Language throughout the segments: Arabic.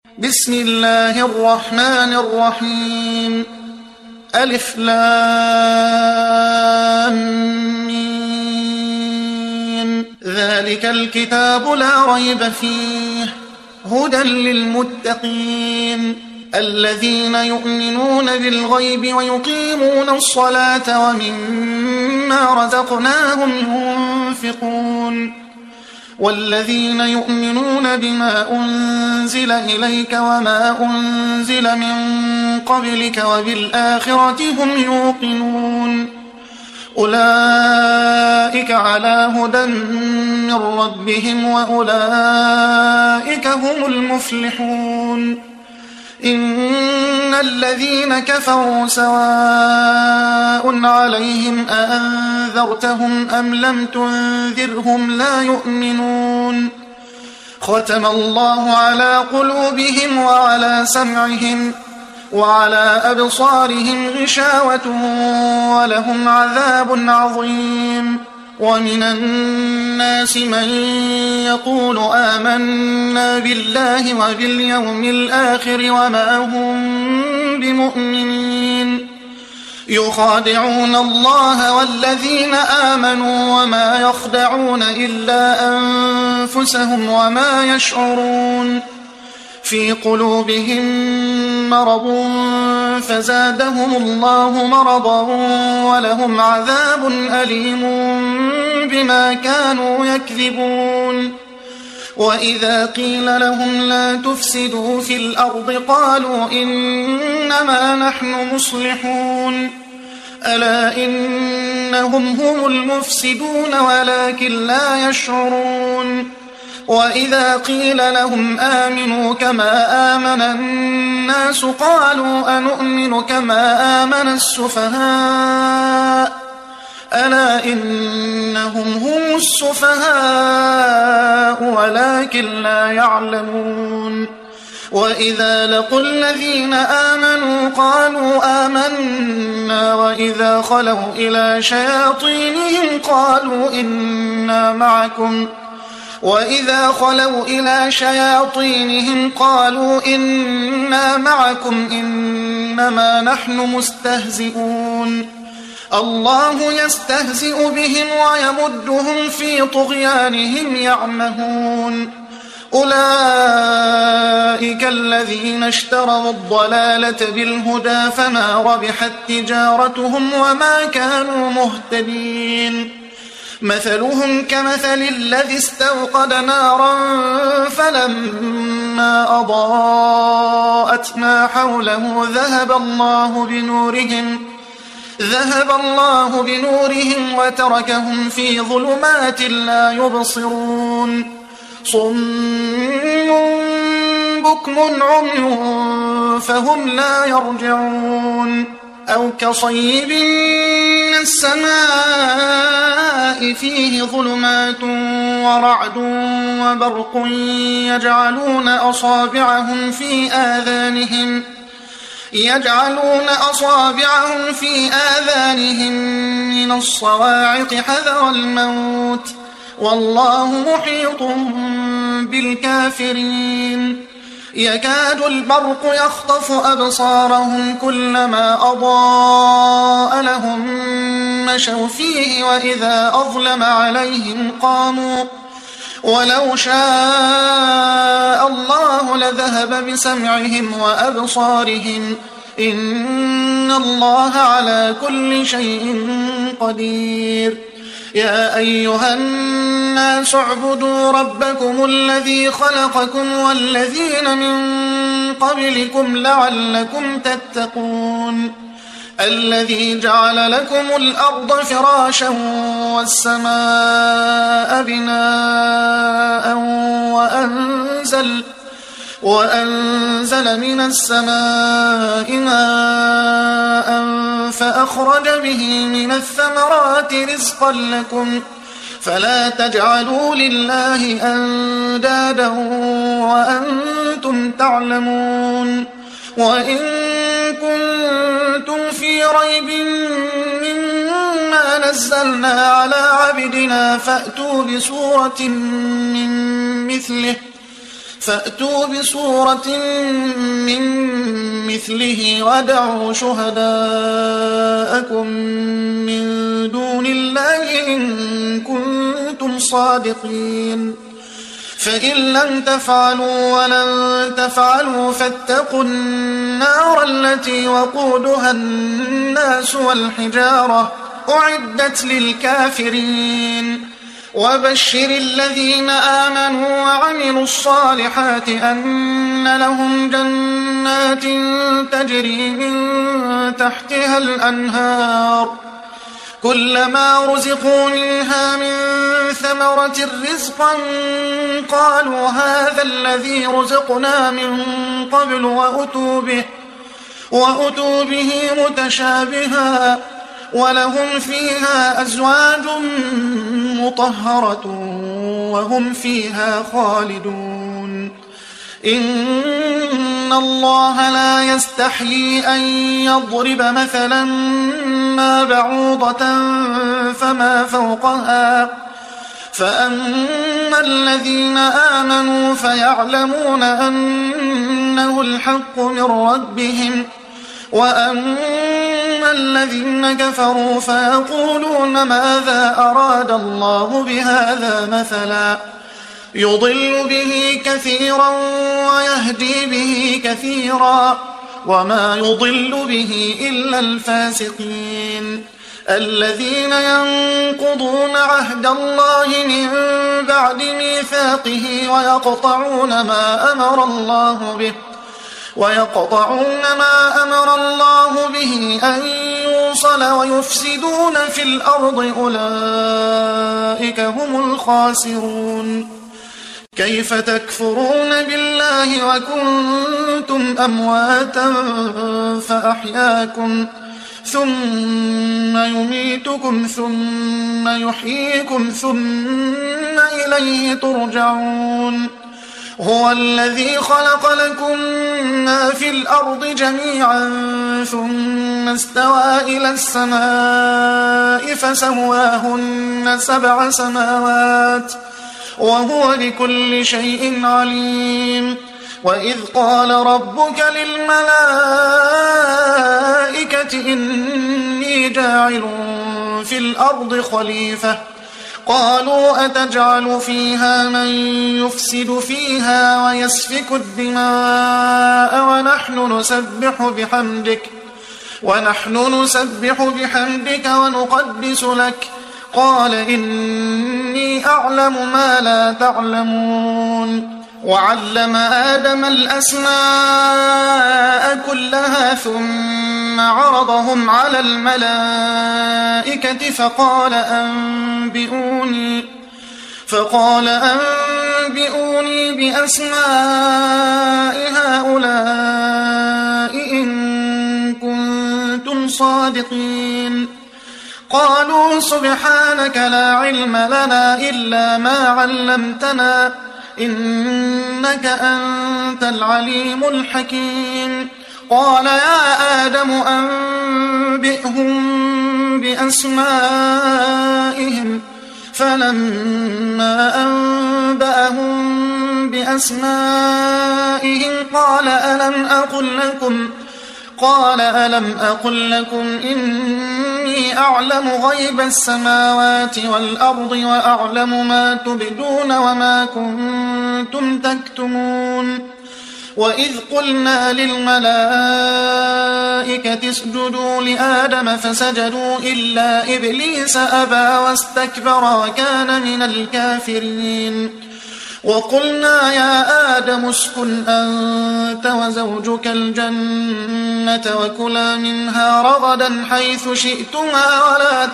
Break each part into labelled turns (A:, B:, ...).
A: بسم الله الرحمن الرحيم. ألف لام ميم. ذلك الكتاب لا ريب فيه هدى للمتقين الذين يؤمنون بالغيب ويقيمون الصلاة ومما رزقناهم ينفقون والذين يؤمنون بما أنزل إليك وما أنزل من قبلك وبالآخرة هم يوقنون أولئك على هدى من ربهم وأولئك هم المفلحون. إن الذين كفروا سواء عليهم أأنذرتهم أم لم تنذرهم لا يؤمنون ختم الله على قلوبهم وعلى سمعهم وعلى أبصارهم غشاوة ولهم عذاب عظيم. ومن الناس من يقول آمنا بالله وباليوم الآخر وما هم بمؤمنين يخادعون الله والذين آمنوا وما يخدعون إلا أنفسهم وما يشعرون في قلوبهم مرض فزادهم الله مرضا ولهم عذاب أليم بما كانوا يكذبون. وإذا قيل لهم لا تفسدوا في الأرض قالوا إنما نحن مصلحون ألا إنهم هم المفسدون ولكن لا يشعرون. وإذا قيل لهم آمنوا كما آمن الناس قالوا أنؤمن كما آمن السفهاء ألا إنهم هم السفهاء ولكن لا يعلمون. وإذا لقوا الذين آمنوا قالوا آمنا وإذا خلوا إلى شياطينهم قالوا إنا معكم إنما نحن مستهزئون الله يستهزئ بهم ويمدهم في طغيانهم يعمهون. أولئك الذين اشتروا الضلالة بالهدى فما ربحت تجارتهم وما كانوا مهتدين. مثلهم كمثل الذي استوقد نارا فلما أضاءت ما حوله ذهب الله بنورهم وتركهم في ظلمات لا يبصرون صم بكم عمي فهم لا يرجعون. أو كصيب من السماء فيه ظلمات ورعد وبرق يجعلون أصابعهم في آذانهم من الصواعق حذر الموت والله محيط بالكافرين. يكاد البرق يخطف أبصارهم كلما أضاء لهم مشوا فيه وإذا أظلم عليهم قاموا ولو شاء الله لذهب بسمعهم وأبصارهم إن الله على كل شيء قدير. يا أيها الناس اعبدوا ربكم الذي خلقكم والذين من قبلكم لعلكم تتقون الذي جعل لكم الأرض فراشا والسماء بناء وأنزل من السماء ماء فأخرج به من الثمرات رزقا لكم فلا تجعلوا لله أندادا وأنتم تعلمون. وإن كنتم في ريب مما نزلنا على عبدنا فأتوا بسورة من مثله فأتوا بسورة من مثله وادعوا شهداءكم من دون الله إن كنتم صادقين فإن لم تفعلوا ولن تفعلوا فاتقوا النار التي وقودها الناس والحجارة أعدت للكافرين وبشر الذين آمنوا وعملوا الصالحات أن لهم جنات تجري من تحتها الأنهار كلما رزقوا منها من ثمرة رزقا قالوا هذا الذي رزقنا من قبل وأتوا به متشابها ولهم فيها أزواج مطهرة وهم فيها خالدون إن الله لا يستحيي أن يضرب مثلا ما بعوضة فما فوقها فأما الذين آمنوا فيعلمون أنه الحق من ربهم وأما الذين كفروا فيقولون ماذا أراد الله بهذا مثلا يضل به كثيرا ويهدي به كثيرا وما يضل به إلا الفاسقين الذين ينقضون عهد الله من بعد ميثاقه ويقطعون ما أمر الله به أن يوصل ويفسدون في الأرض أولئك هم الخاسرون كيف تكفرون بالله وكنتم أمواتا فأحياكم ثم يميتكم ثم يحييكم ثم إليه ترجعون هو الذي خلق لكم ما في الأرض جميعا ثم استوى إلى السماء فسواهن 7 سماوات وهو بكل شيء عليم وإذ قال ربك للملائكة إني جاعل في الأرض خليفة قالوا أتجعل فيها من يفسد فيها ويسفك الدماء ونحن نسبح بحمدك ونقدس لك قال إني أعلم ما لا تعلمون وعلم آدم الأسماء كلها ثم عرضهم على الملائكة فقال أنبئوني بأسماء هؤلاء إن كنتم صادقين قالوا سبحانك لا علم لنا إلا ما علمتنا إنك أنت العليم الحكيم قال يا آدم أنبئهم بأسمائهم فلما أنبأهم بأسمائهم قال ألم أقل لكم إني أعلم غيب السماوات والأرض وأعلم ما تبدون وما كنتم تكتمون وإذ قلنا للملائكة اسجدوا لآدم فسجدوا إلا إبليس أبى واستكبر وكان من الكافرين وقلنا يا آدم اسكن أنت وزوجك الجنة وكلا منها رغدا حيث شئتما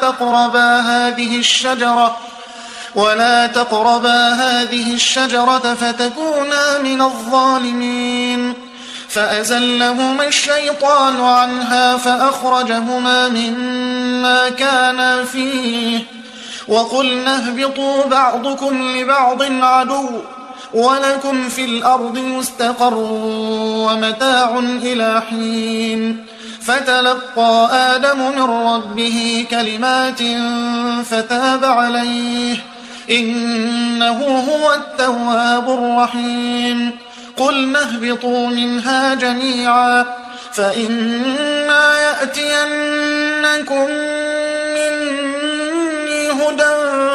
A: ولا تقربا هذه الشجرة فتكونا من الظالمين فأزلهما الشيطان عنها فأخرجهما مما كانا فيه وقلنا اهبطوا بعضكم لبعض عدو ولكم في الأرض مستقر ومتاع إلى حين فتلقى آدم من ربه كلمات فتاب عليه إنه هو التواب الرحيم قلنا اهبطوا منها جميعا فإما يأتينكم مني هدى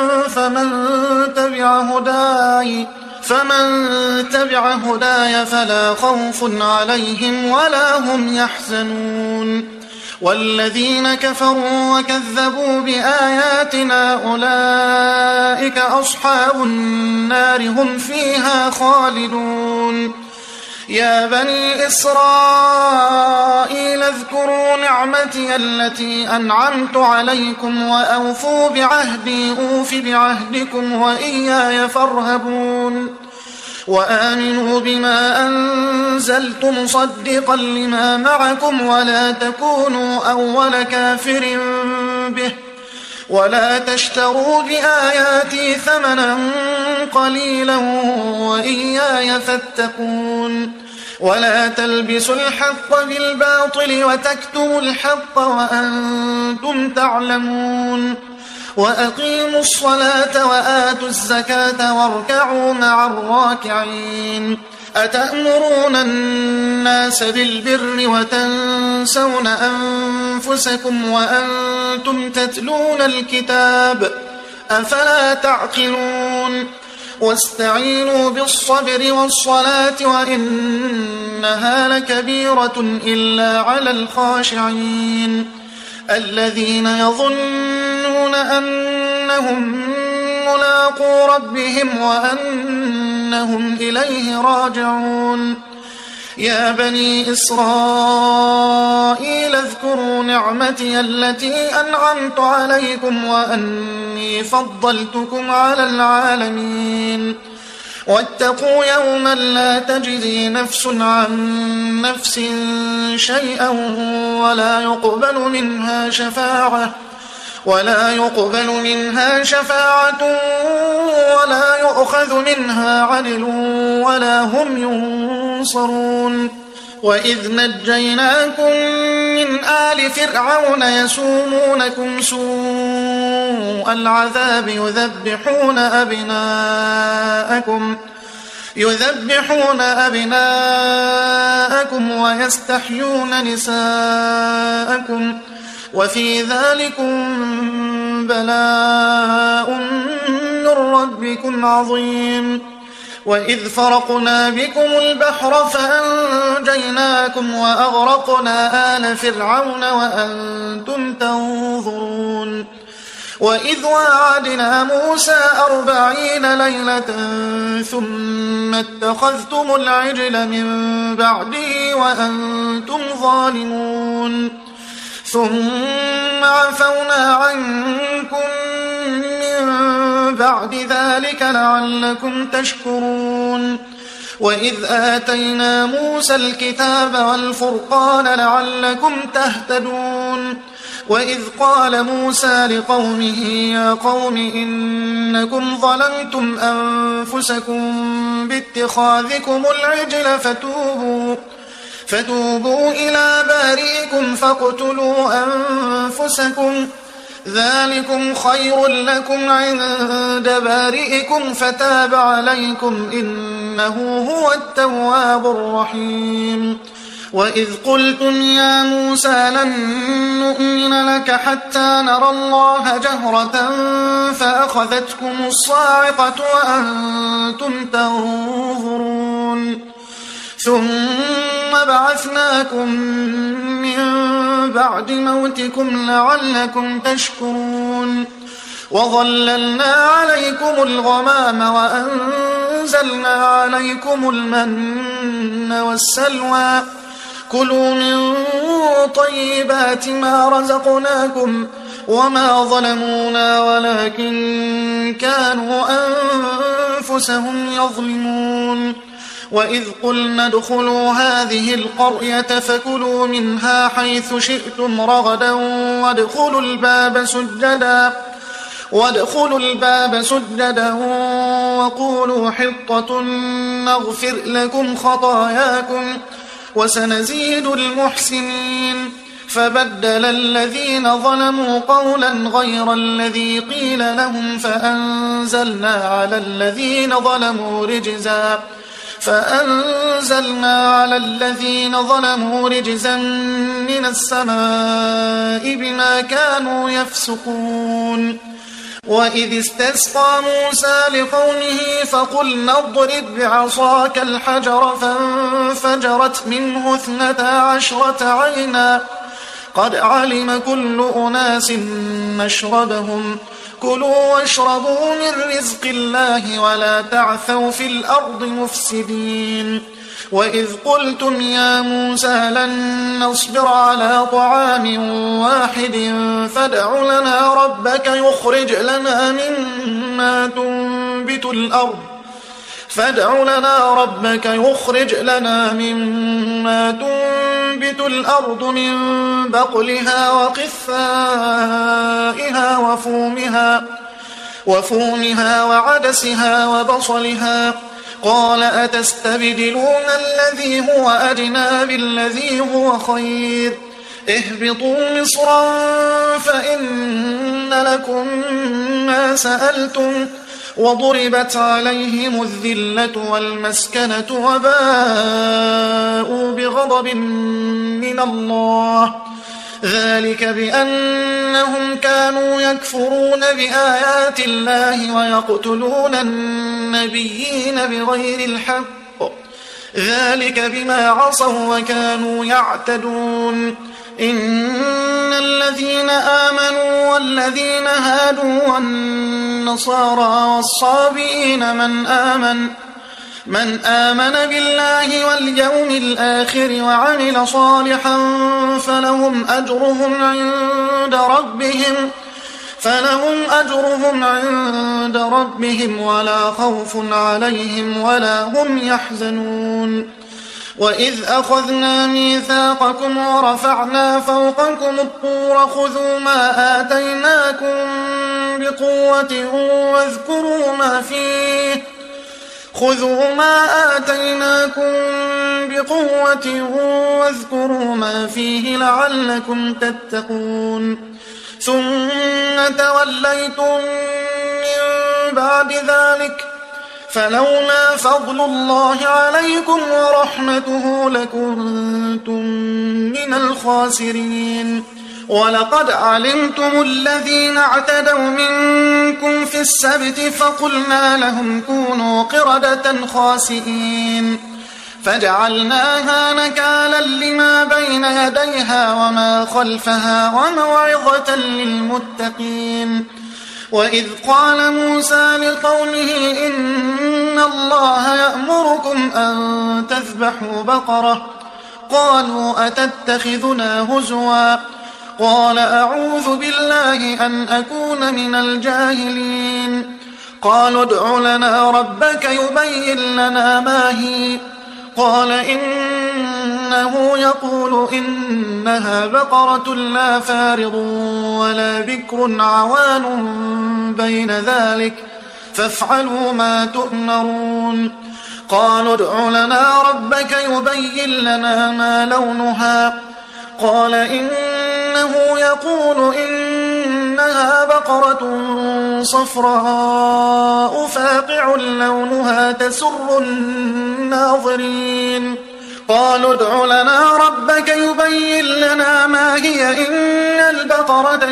A: فمن تبع هداي فلا خوف عليهم ولا هم يحزنون والذين كفروا وكذبوا بآياتنا أولئك أصحاب النار هم فيها خالدون يا بني إسرائيل اذكروا نعمتي التي أنعمت عليكم وأوفوا بعهدي أوف بعهدكم وإياي فارهبون وآمنوا بما أنزلت مصدقا لما معكم ولا تكونوا أول كافر به ولا تشتروا بآياتي ثمنا قليلا وإياي فاتقون ولا تلبسوا الحق بالباطل وتكتموا الحق وأنتم تعلمون وأقيموا الصلاة وآتوا الزكاة واركعوا مع الراكعين أتأمرون الناس بالبر وتنسون أنفسكم وأنتم تتلون الكتاب أفلا تعقلون واستعينوا بالصبر والصلاة وإنها لكبيرة إلا على الخاشعين الذين يظنون أنهم ملاقو ربهم وأنهم إليه راجعون يا بني إسرائيل اذكروا نعمتي التي أنعمت عليكم وأني فضلتكم على العالمين واتقوا يوما لا تجزي نفس عن نفس شيئا ولا يقبل منها شفاعة ولا يؤخذ منها عدل ولا هم ينصرون وإذ نجيناكم من آل فرعون يسومونكم سوء العذاب يذبحون أبناءكم ويستحيون نساءكم وفي ذلكم بلاء من ربكم عظيم وإذ فرقنا بكم البحر فأنجيناكم وأغرقنا آل فرعون وأنتم تنظرون وإذ واعدنا موسى 40 ليلة ثم اتخذتم العجل من بعده وأنتم ظالمون ثم عفونا عنكم من بعد ذلك لعلكم تشكرون وإذ آتينا موسى الكتاب والفرقان لعلكم تهتدون وإذ قال موسى لقومه يا قوم إنكم ظلمتم أنفسكم باتخاذكم العجل فتوبوا إلى بارئكم فاقتلوا أنفسكم ذلكم خير لكم عند بارئكم فتاب عليكم إنه هو التواب الرحيم وإذ قلتم يا موسى لن نؤمن لك حتى نرى الله جهرة فأخذتكم الصاعقة وأنتم تنظرون ثم بعثناكم من بعد موتكم لعلكم تشكرون وظللنا عليكم الغمام وأنزلنا عليكم المن والسلوى كلوا من طيبات ما رزقناكم وما ظلمونا ولكن كانوا أنفسهم يظلمون وإذ قلنا ادخلوا هذه القرية فكلوا منها حيث شئتم رغدا وادخلوا الباب سجدا وقولوا حطة نغفر لكم خطاياكم وسنزيد المحسنين فبدل الذين ظلموا قولا غير الذي قيل لهم فأنزلنا على الذين ظلموا رجزا فأنزلنا على الذين ظلموا رجزا من السماء بما كانوا يفسقون وإذ استسقى موسى لقومه فقلنا اضرب بعصاك الحجر فانفجرت منه 12 عينا قد علم كل أناس مشربهم كلوا واشربوا من رزق الله ولا تعثوا في الأرض مفسدين وإذ قلتم يا موسى لن نصبر على طعام واحد فادع لنا ربك يخرج لنا مما تنبت الأرض من بقلها وقثائها وفومها وعدسها وبصلها قال أتستبدلون الذي هو أدنى بالذي هو خير اهبطوا مصرا فإن لكم ما سألتم وضربت عليهم الذلة والمسكنة وباءوا بغضب من الله ذلك بأنهم كانوا يكفرون بآيات الله ويقتلون النبيين بغير الحق ذلك بما عصوا وكانوا يعتدون إن الذين آمنوا والذين هادوا والنصارى والصابئين من آمن بالله واليوم الآخر وعمل صالحا فلهم أجرهم عند ربهم ولا خوف عليهم ولا هم يحزنون وإذ أخذنا ميثاقكم ورفعنا فوقكم الطور خذوا ما آتيناكم بقوة واذكروا ما فيه لعلكم تتقون ثم توليتم من بعد ذلك فلولا فضل الله عليكم ورحمته لكنتم من الخاسرين ولقد علمتم الذين اعتدوا منكم في السبت فقلنا لهم كونوا قردة خاسئين فجعلناها نكالا لما بين يديها وما خلفها وموعظة للمتقين وإذ قال موسى لقومه إن الله يأمركم أن تذبحوا بقرة قالوا أتتخذنا هزوا قال أعوذ بالله أن أكون من الجاهلين قالوا ادع لنا ربك يبين لنا ما هي قال إنه يقول إنها بقرة لا فارض ولا بكر عوان بين ذلك فافعلوا ما تؤمرون قالوا ادع لنا ربك يبين لنا ما لونها قال إنه يقول إنها بقرة صفراء فاقع لونها تسر الناظرين قالوا ادع لنا ربك يبين لنا ما هي إن البقرة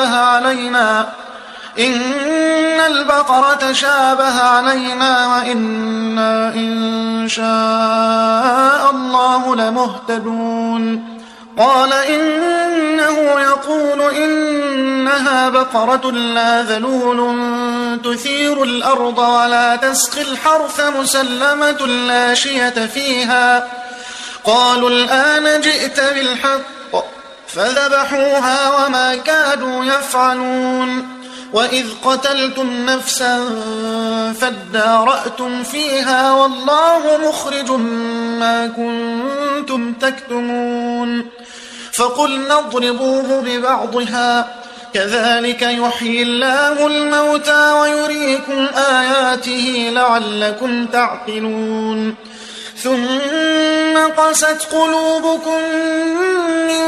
A: شابه علينا وإنا إن شاء الله لمهتدون قال إنه يقول إنها بقرة لا ذلول تثير الأرض ولا تسقي الحرث مسلمة لا شية فيها قالوا الآن جئت بالحق فذبحوها وما كادوا يفعلون وإذ قتلتم نفسا فادارأتم فيها والله مخرج ما كنتم تكتمون فقلنا اضربوه ببعضها كذلك يحيي الله الموتى ويريكم آياته لعلكم تعقلون ثم قست قلوبكم من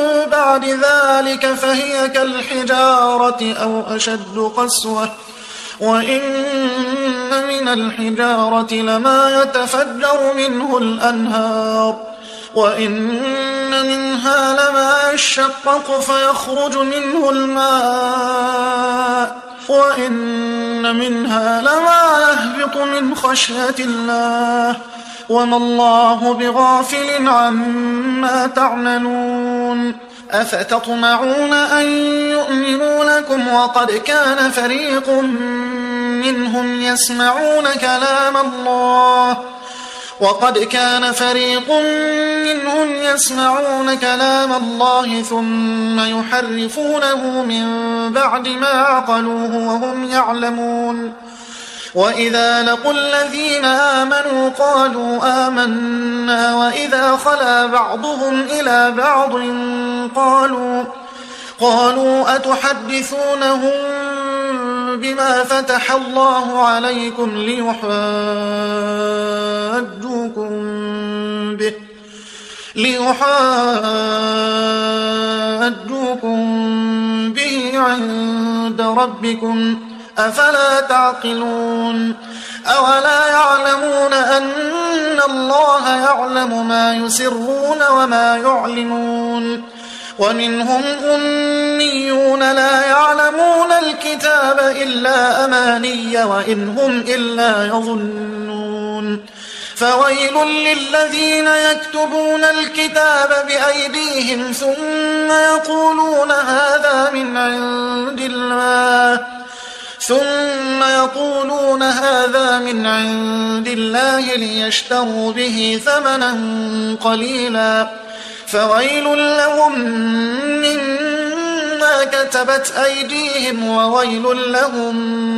A: بعد ذلك فهي كالحجارة أو أشد قسوة وإن من الحجارة لما يتفجر منه الأنهار وإن منها لما يشقق فيخرج منه الماء وإن منها لما يهبط من خشية الله وما الله بغافل عما تعملون أفتطمعون أن يؤمنوا لكم وقد كان فريق منهم يسمعون كلام الله ثم يحرفونه من بعد ما عقلوه وهم يعلمون وإذا لقوا الذين آمنوا قالوا آمنا وإذا خلا بعضهم إلى بعض قالوا أتحدثونهم بما فتح الله عليكم ليحاجوكم به عند ربكم أفلا تعقلون أولا يعلمون أن الله يعلم ما يسرون وما يعلنون ومنهم أميون لا يعلمون الكتاب إلا أماني وإن هم إلا يظنون فويل للذين يكتبون الكتاب بأيديهم ثم يقولون هذا من عند الله ليشتروا به ثمنا قليلا فويل لهم مما كتبت أيديهم وويل لهم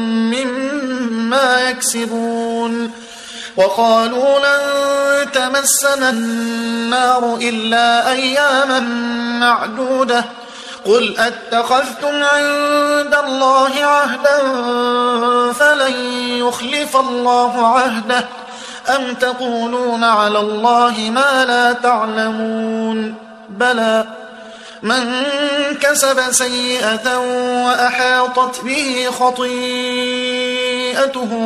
A: مما يكسبون وقالوا لن تمسنا النار إلا أياما معدودة قل أتخذتم عند الله عهدا فلن يخلف الله عهده أم تقولون على الله ما لا تعلمون بلى من كسب سيئة وأحاطت به خطيئته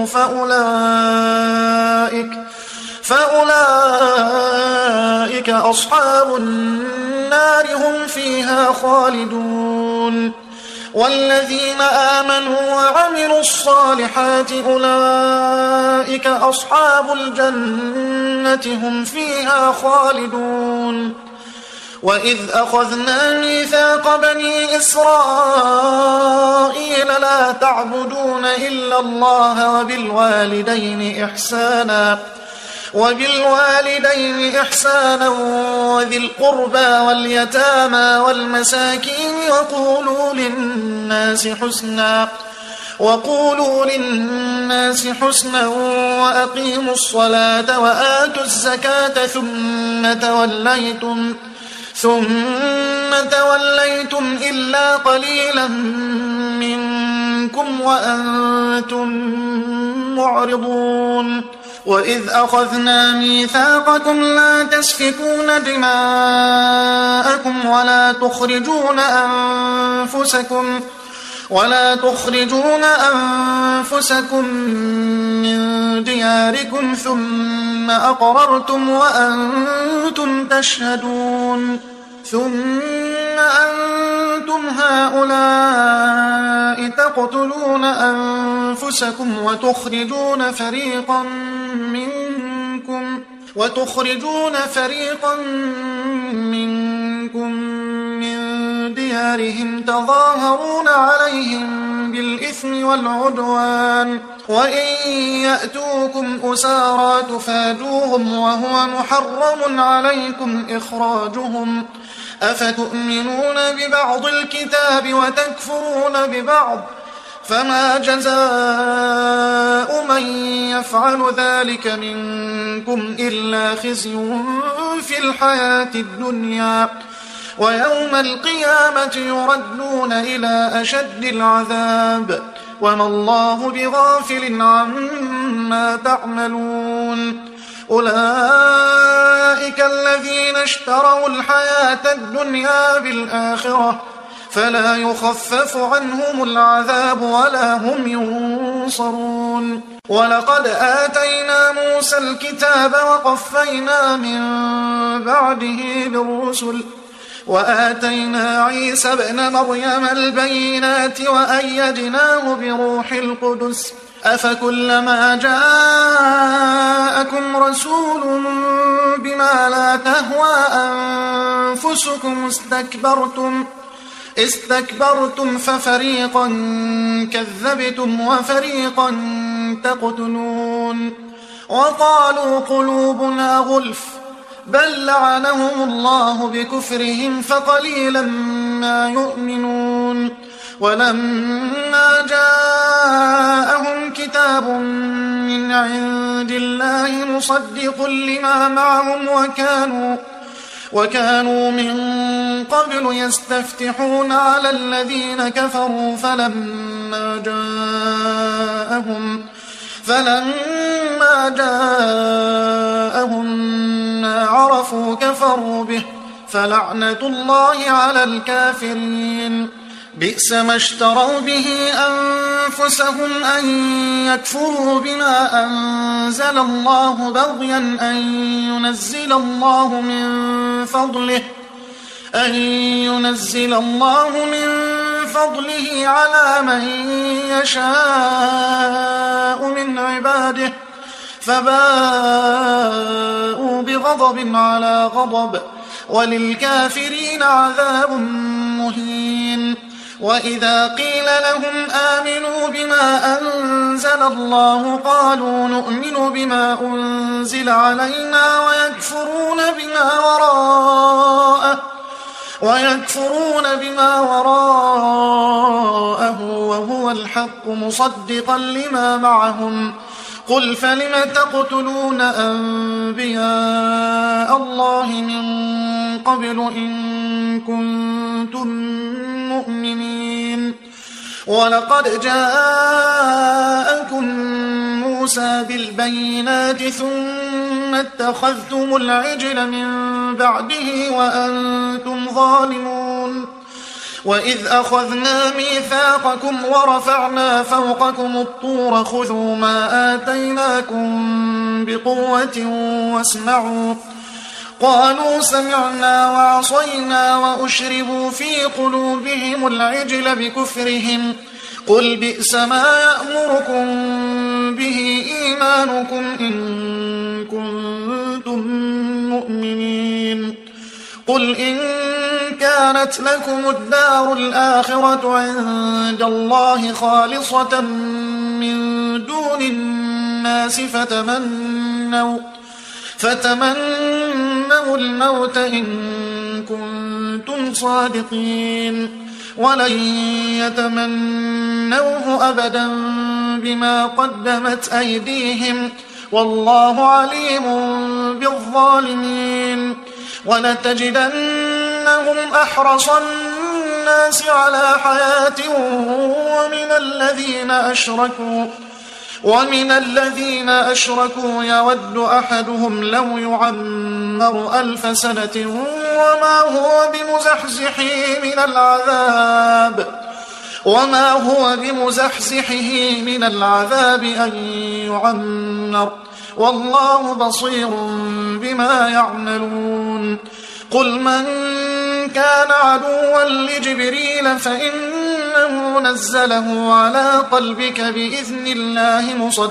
A: فأولئك أصحاب النار هم فيها خالدون والذين آمنوا وعملوا الصالحات أولئك أصحاب الجنة هم فيها خالدون وإذ أخذنا ميثاق بني إسرائيل لا تعبدون إلا الله وبالوالدين إحسانا وذي القربى واليتامى والمساكين وقولوا للناس حسنا وأقيموا الصلاة وآتوا الزكاة ثم توليتم إلا قليلا منكم وأنتم معرضون وإذ أخذنا ميثاقكم لا تسفكون دماءكم ولا تخرجون أنفسكم من دياركم ثم أقررتم وأنتم تشهدون ثم أنتم هؤلاء تقتلون أنفسكم وتخرجون فريقا منكم من ديارهم تظاهرون عليهم بالإثم والعدوان وإن يأتوكم أسارى تفادوهم وهو محرم عليكم إخراجهم أفتؤمنون ببعض الكتاب وتكفرون ببعض فما جزاء من يفعل ذلك منكم إلا خزي في الحياة الدنيا ويوم القيامة يردون إلى أشد العذاب وما الله بغافل عما تعملون أولئك الذين اشتروا الحياة الدنيا بالآخرة فلا يخفف عنهم العذاب ولا هم ينصرون. ولقد آتينا موسى الكتاب وقفينا من بعده بالرسل وآتينا عيسى ابن مريم البينات وأيدناه بروح القدس أفكلما جاءكم رسول بما لا تهوى أنفسكم استكبرتم ففريقا كذبتم وفريقا تقتلون. وقالوا قلوبنا غلف بل لعنهم الله بكفرهم فقليلا ما يؤمنون. ولما جاءهم كتاب من عند الله مصدق لما معهم وكانوا من قبل يستفتحون على الذين كفروا فلما جاءهم ما عرفوا كفروا به فلعنة الله على الكافرين. بئس ما اشتروا به أنفسهم أن يكفروا بما أنزل الله بغيا أن ينزل الله من فضله على من يشاء من عباده فباءوا بغضب على غضب وللكافرين عذاب مهين. وإذا قيل لهم آمنوا بما أنزل الله قالوا نؤمن بما أنزل علينا ويكفرون بما وراءه وهو الحق مصدقا لما معهم. قل فلم تقتلون أنبياء الله من قبل إن كنتم مؤمنين. ولقد جاءكم موسى بالبينات ثم اتخذتم العجل من بعده وأنتم ظالمون. وإذ أخذنا ميثاقكم ورفعنا فوقكم الطور خذوا ما آتيناكم بقوة واسمعوا قالوا سمعنا وعصينا وأشربوا في قلوبهم العجل بكفرهم قل بئس ما يأمركم به إيمانكم إن كنتم مؤمنين. قل إن كانت لكم الدار الآخرة عند الله خالصة من دون الناس فتمنوا الموت إن كنتم صادقين ولن يتمنوه أبدا بما قدمت أيديهم والله عليم بالظالمين. ولتجدنهم أحرص الناس على حياة ومن الذين أشركوا يود أحدهم لو يعمر 1000 سنة وما هو بمزحزحه من العذاب أن يعمر والله بصير بما يعملون. قل من كان عدوا لجبريل فإنه نزله على قلبك بإذن الله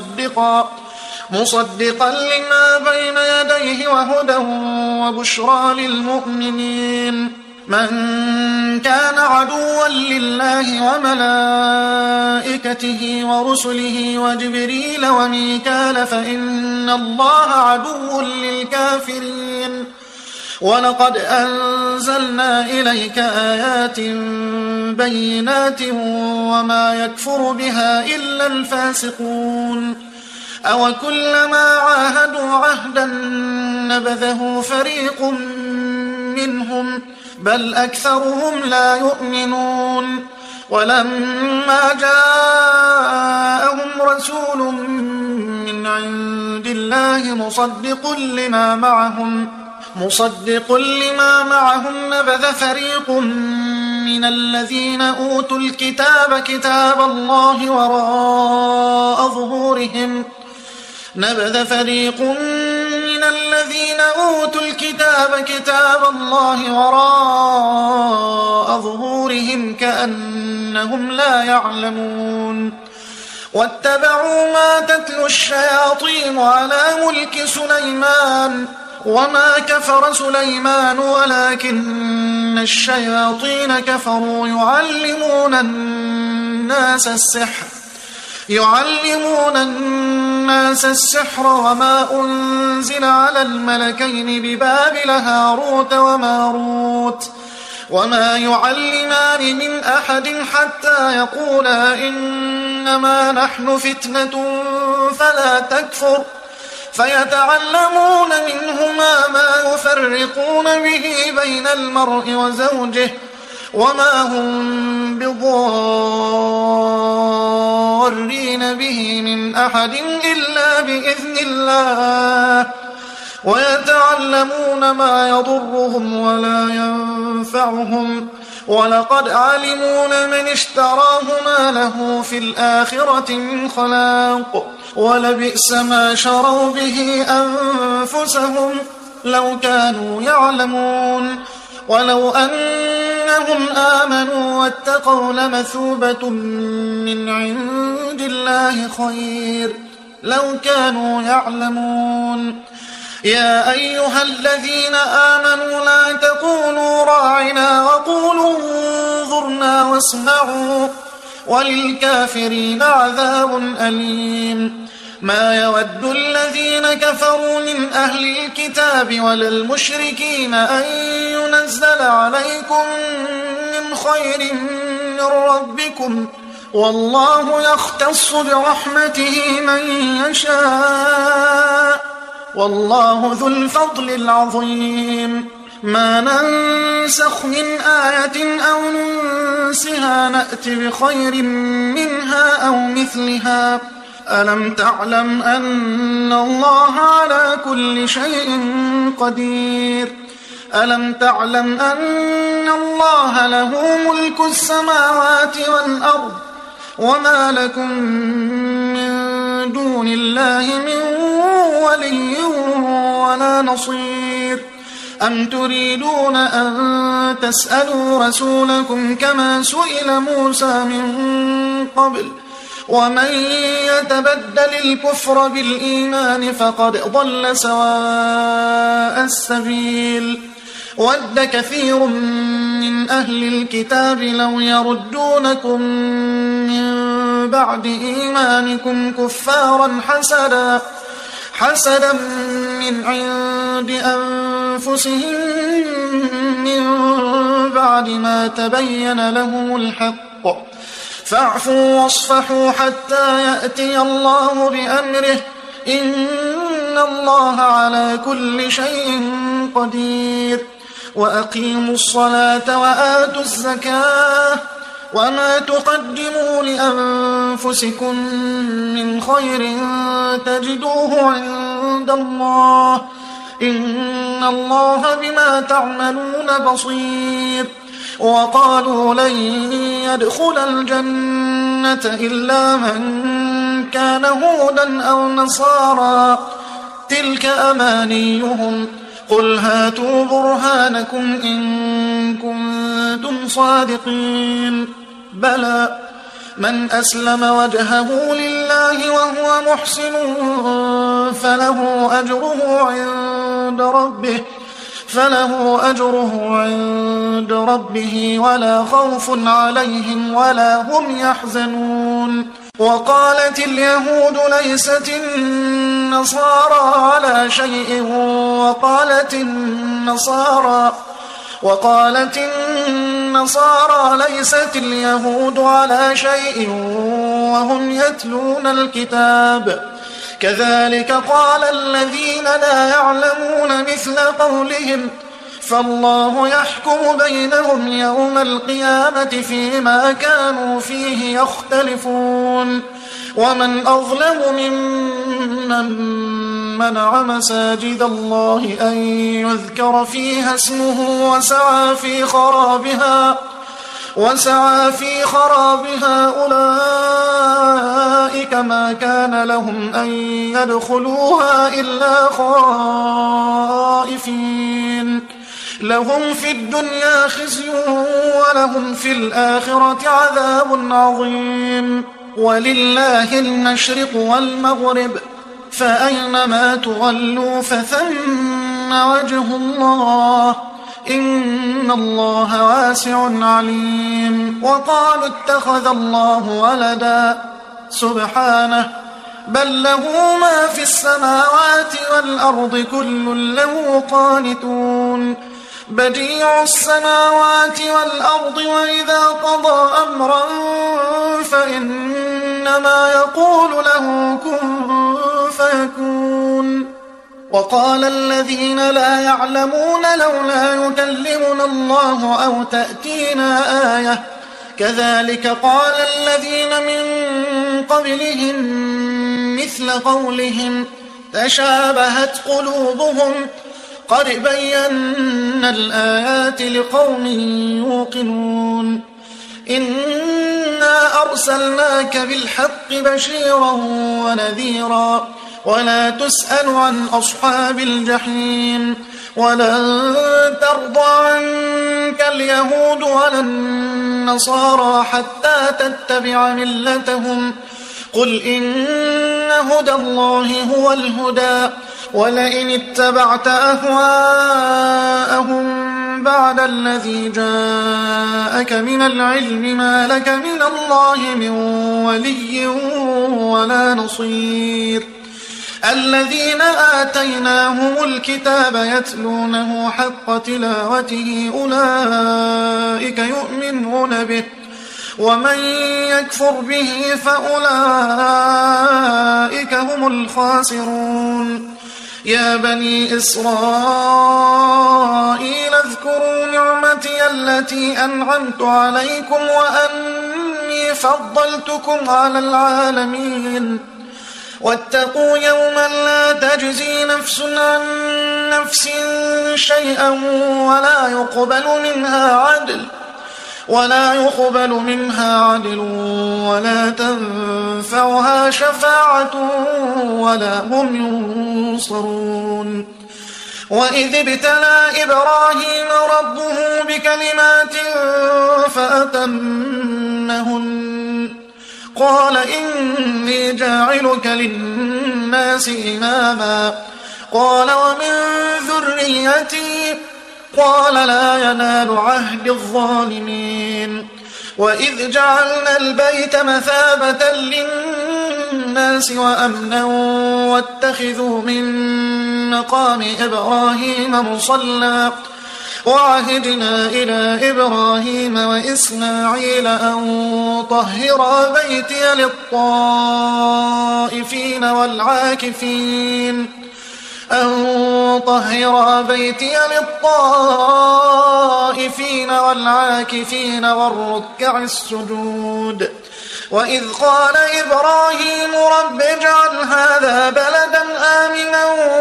A: مصدقا لما بين يديه وهدى وبشرى للمؤمنين. من كان عدوا لله وملائكته ورسله وجبريل وميكال فإن الله عدو للكافرين. ولقد أنزلنا إليك آيات بينات وما يكفر بها إلا الفاسقون. أو كلما عاهدوا عهدا نبذه فريق منهم بل أكثرهم لا يؤمنون. ولما جاءهم رسول من عند الله مصدق لما معهم نبذ فريق من الذين أوتوا الكتاب كتاب الله وراء ظهورهم نبذ فريق من الذين أوتوا الكتاب كتاب الله وراء ظهورهم كأنهم لا يعلمون واتبعوا ما تتلو الشياطين على ملك سليمان وما كفر سليمان ولكن الشياطين كفروا يعلمون الناس السحر وما أنزل على الملكين ببابل هاروت وماروت وما يعلمان من أحد حتى يقولا إنما نحن فتنة فلا تكفر فيتعلمون منهما ما يفرقون به بين المرء وزوجه وما هم بضارين به من أحد إلا بإذن الله ويتعلمون ما يضرهم ولا ينفعهم ولقد علموا لمن اشتراه ما له في الآخرة من خلاق ولبئس ما شروا به أنفسهم لو كانوا يعلمون ولو أنهم آمنوا واتقوا لمثوبة من عند الله خير لو كانوا يعلمون يا أيها الذين آمنوا لا تقولوا راعنا وقولوا انظرنا واسمعوا وللكافرين عذاب أليم ما يود الذين كفروا من أهل الكتاب ولا المشركين أن ينزل عليكم من خير من ربكم والله يختص برحمته من يشاء والله ذو الفضل العظيم ما ننسخ من آية أو ننسها نأت بخير منها أو مثلها ألم تعلم أن الله على كل شيء قدير ألم تعلم أن الله له ملك السماوات والأرض وما لكم من دون الله من ولي ولا نصير أم تريدون أن تسألوا رسولكم كما سئل موسى من قبل ومن يتبدل الكفر بالإيمان فقد ضل سواء السبيل ود كثير من أهل الكتاب لو يردونكم من بعد إيمانكم كفارا حسدا من عند أنفسهم من بعد ما تبين لهم الحق فاعفوا واصفحوا حتى يأتي الله بأمره إن الله على كل شيء قدير وأقيموا الصلاة وآتوا الزكاة وما تقدموا لأنفسكم من خير تجدوه عند الله إن الله بما تعملون بصير وقالوا لن يدخل الجنة إلا من كان هودا أو نصارى تلك أمانيهم قل هاتوا برهانكم إن كنتم صادقين بلى من أسلم وجهه لله وهو محسن فله أجره عند ربه ولا خوف عليهم ولا هم يحزنون وقالت اليهود ليست النصارى على شيء وقالت النصارى ليست اليهود على شيء وهم يتلون الكتاب كذلك قال الذين لا يعلمون مثل قولهم فالله يحكم بينهم يوم القيامة فيما كانوا فيه يختلفون ومن أظلم ممن منع مساجد الله أن يذكر فيها اسمه وسعى في خرابها أولئك ما كان لهم أن يدخلوها إلا خائفين لهم في الدنيا خزي ولهم في الآخرة عذاب عظيم ولله المشرق والمغرب فأينما تولوا فثم وجه الله إن الله واسع عليم وقالوا اتخذ الله ولدا سبحانه بل له ما في السماوات والأرض كل له قانتون بديع السماوات والأرض وإذا قضى أمرا فإنما يقول له كن فيكون وقال الذين لا يعلمون لولا يكلمنا الله أو تأتينا آية كذلك قال الذين من قبلهم مثل قولهم تشابهت قلوبهم قد بينا الآيات لقوم يوقنون إنا أرسلناك بالحق بشيرا ونذيرا ولا تسأل عن أصحاب الجحيم ولن ترضى عنك اليهود ولا النصارى حتى تتبع ملتهم قل إن هدى الله هو الهدى ولئن اتبعت أهواءهم بعد الذي جاءك من العلم ما لك من الله من ولي ولا نصير الذين آتيناهم الكتاب يتلونه حق تلاوته أولئك يؤمنون به ومن يكفر به فأولئك هم الخاسرون يا بني إسرائيل اذكروا نعمتي التي أنعمت عليكم وأني فضلتكم على العالمين واتقوا يوما لا تجزي نفس عن نفس شيئا ولا يقبل منها عدل ولا تنفعها شفاعة ولا هم ينصرون وإذ ابتلى إبراهيم ربه بكلمات فأتمهن قال إني جاعلك للناس إماما قال ومن ذريتي قال لا ينال عهد الظالمين وإذ جعلنا البيت مثابة للناس وأمنا واتخذوا من مقام إبراهيم مصلى وعهدنا إلى إبراهيم وإسماعيل أن طهرا بيتي للطائفين والعاكفين والركع السجود وإذ قال إبراهيم رب اجعل هذا بلدا آمنا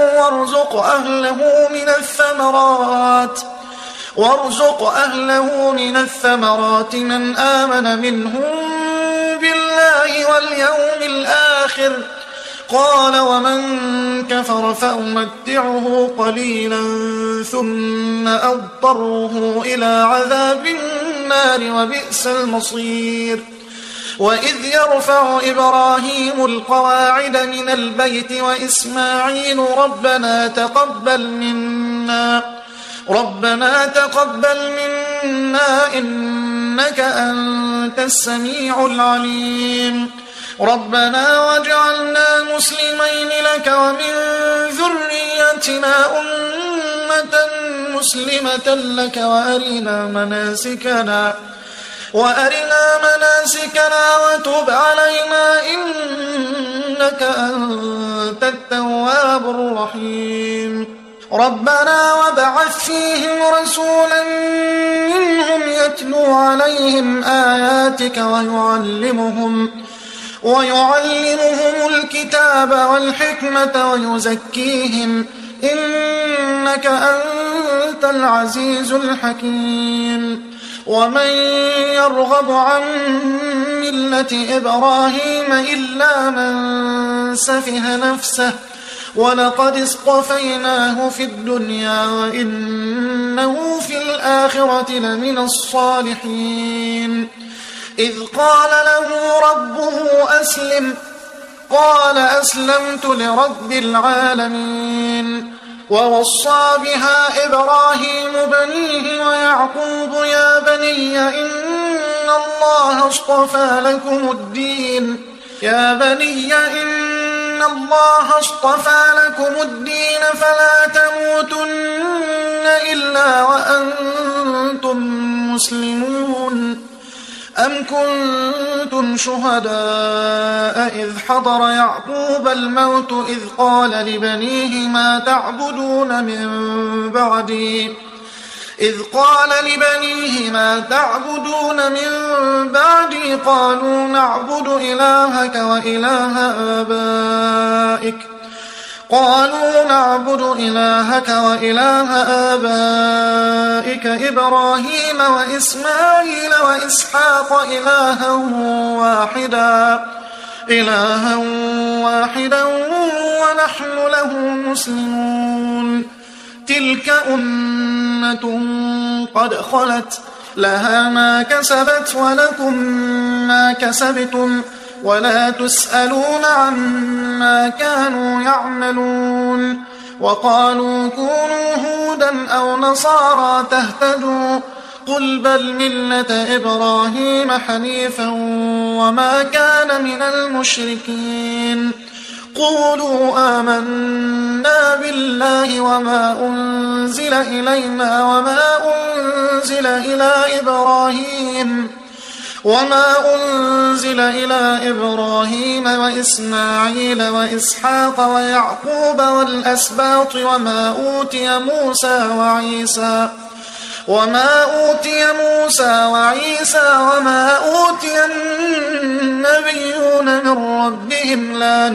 A: وارزق أهله من الثمرات من آمن منهم بالله واليوم الآخر قال ومن كفر فأمتعه قليلا ثم أضطره إلى عذاب النار وبئس المصير وإذ يرفع إبراهيم القواعد من البيت وإسماعيل ربنا تقبل منا إنك أنت السميع العليم ربنا واجعلنا مسلمين لك ومن ذريتنا أمة مسلمة لك وأرنا مناسكنا وتب علينا إنك أنت التواب الرحيم ربنا وابعث فيهم رسولا منهم يتلو عليهم آياتك ويعلمهم الكتاب والحكمة ويزكيهم إنك أنت العزيز الحكيم. ومن يرغب عن ملة إبراهيم إلا من سفه نفسه ولقد اصطفيناه في الدنيا وإنه في الآخرة لمن الصالحين. إذ قال له ربه أسلم قال أسلمت لرب العالمين. ووصى بها إبراهيم بنيه ويعقوب يا بني إن الله اصطفى لكم الدين فلا تموتن إلا وأنتم مسلمون. أم كنتم شهداء إذ حضر يعقوب الموت إذ قال لبنيه ما تعبدون من بعدي قالوا نعبد إلهك وإله آبائك إبراهيم وإسماعيل وإسحاق إلها واحدا ونحن له مسلمون. تلك أمة قد خلت لها ما كسبت ولكم ما كسبتم ولا تسألون عما كانوا يعملون. وقالوا كونوا هودا أو نصارى تهتدوا قل بل ملة إبراهيم حنيفا وما كان من المشركين. قولوا آمنا بالله وما أنزل إلينا وما أنزل إلى إبراهيم وإسماعيل وإسحاق ويعقوب والأسباط وما أوتي موسى وعيسى وما أوتي النبيون من ربهم لا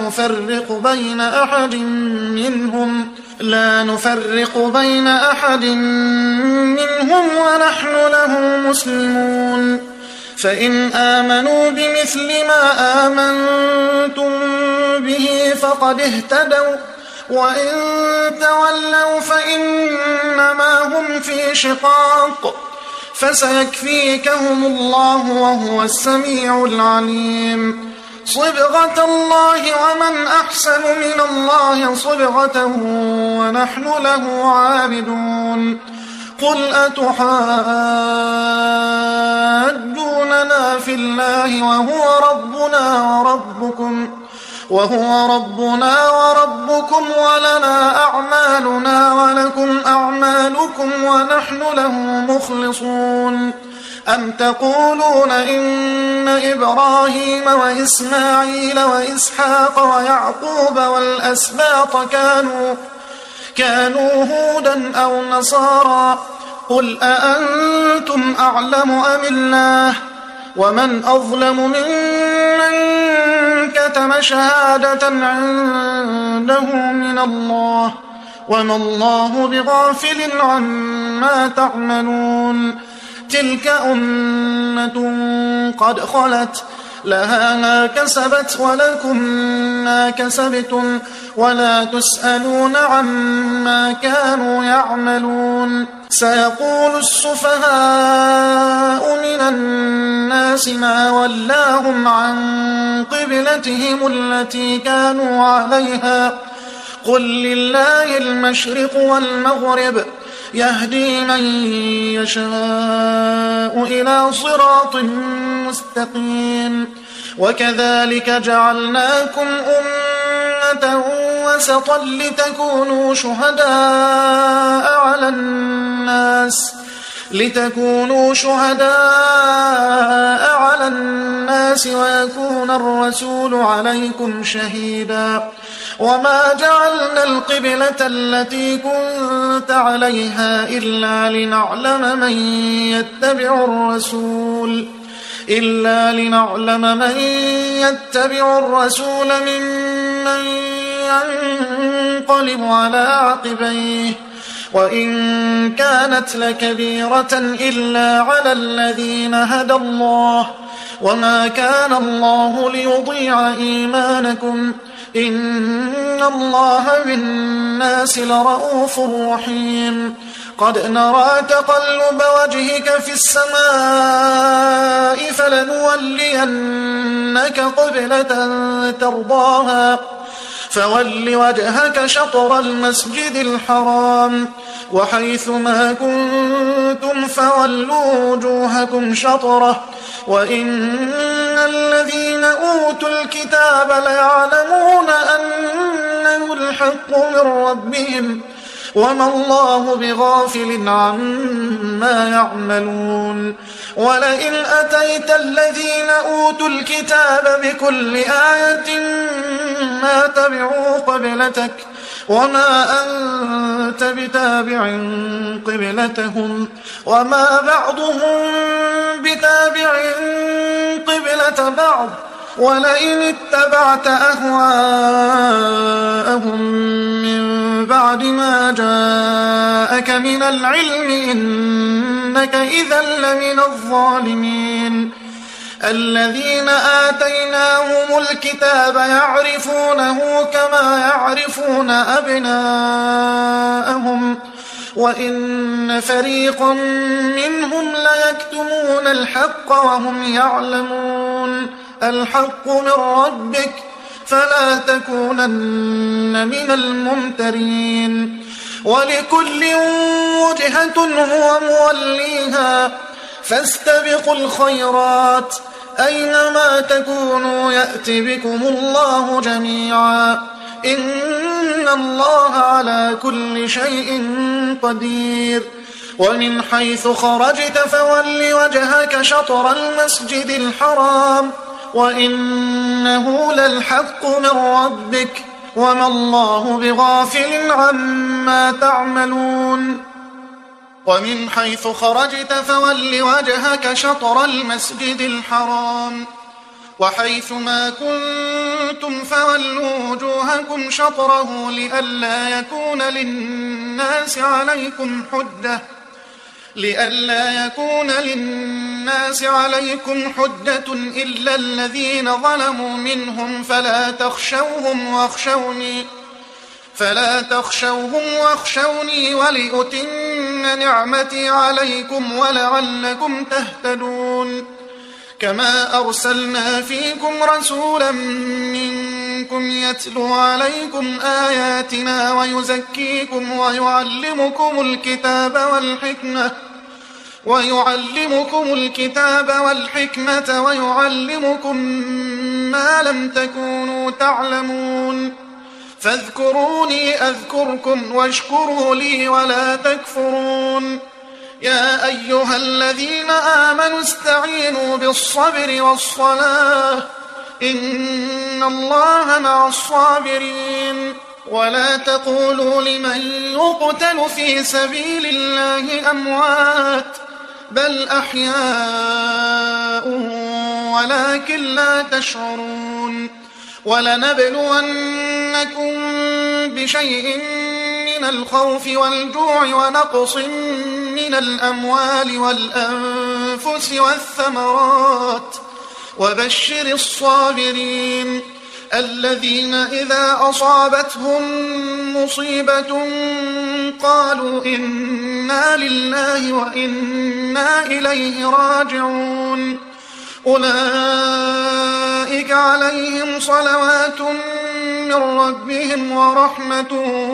A: نفرق بين أحد منهم ونحن له مسلمون. فإن آمنوا بمثل ما آمنتم به فقد اهتدوا وإن تولوا فإنما هم في شقاق فسيكفيكهم الله وهو السميع العليم. صبغة الله ومن أحسن من الله صبغة ونحن له عابدون. قل أتحاجوننا في الله وهو ربنا وربكم ولنا أعمالنا ولكم أعمالكم ونحن له مخلصون. أم تقولون إن إبراهيم وإسماعيل وإسحاق ويعقوب والأسباط كانوا هودا أو نصارى قل أأنتم أعلم أم الله ومن أظلم ممن كتم شهادة عنده من الله وما الله بغافل عما تعملون. تلك أمة قد خلت لها ما كسبت ولكم ما كسبتم ولا تسألون عما كانوا يعملون. سيقول السفهاء من الناس ما ولاهم عن قبلتهم التي كانوا عليها قل لله المشرق والمغرب يهدي من يشاء إلى صراط مستقيم. وكذلك جعلناكم أمة وسطا لتكونوا شهداء على الناس ويكون الرسول عليكم شهيدا. وما جعلنا القبلة التي كنت عليها إلا لنعلم من يتبع الرسول ممن ينقلب على عقبيه وإن كانت لكبيرة إلا على الذين هدى الله وما كان الله ليضيع إيمانكم إن الله بالناس لرؤوف رحيم قد نرى تقلب وجهك في السماء فلنولينك قبلة ترضاها فول وجهك شطر المسجد الحرام وحيث ما كنتم فولوا وجوهكم شطره وإن الذين أوتوا الكتاب ليعلمون أنه الحق من ربهم وما الله بغافل عما يعملون ولئن أتيت الذين أوتوا الكتاب بكل آية ما تبعوا قبلتك وما أنت بتابع قبلتهم وما بعضهم بتابع قبلة بعض ولئن اتبعت أهواءهم من بعد ما جاءك من العلم إنك إذا لمن الظالمين الذين آتيناهم الكتاب يعرفونه كما يعرفون أبناءهم وإن فريقا منهم ليكتمون الحق وهم يعلمون الحق من ربك فلا تكونن من الممترين ولكل وجهة هو موليها فاستبقوا الخيرات أينما تكونوا يأت بكم الله جميعا إن الله على كل شيء قدير ومن حيث خرجت فول وجهك شطر المسجد الحرام وإنه للحق من ربك وما الله بغافل عما تعملون ومن حيث خرجت فول وجهك شطر المسجد الحرام وحيث ما كنتم فولوا وجوهكم شطره لئلا يكون للناس عليكم حجة إلا الذين ظلموا منهم فلا تخشوهم واخشوني ولأتم نعمتي عليكم ولعلكم تهتدون كما أرسلنا فيكم رسولا منكم يتلو عليكم آياتنا ويزكيكم ويعلمكم الكتاب والحكمة ويعلمكم ما لم تكونوا تعلمون فاذكروني أذكركم واشكروا لي ولا تكفرون يا أيها الذين آمنوا استعينوا بالصبر والصلاة إن الله مع الصابرين ولا تقولوا لمن يقتل في سبيل الله أموات بل أحياء ولكن لا تشعرون ولنبلونكم بشيء من الخوف والجوع ونقص من الأموال والأنفس والثمرات وبشر الصابرين الذين إذا أصابتهم مصيبة قالوا إنا لله وإنا إليه راجعون أولئك عليهم صلوات من ربهم ورحمة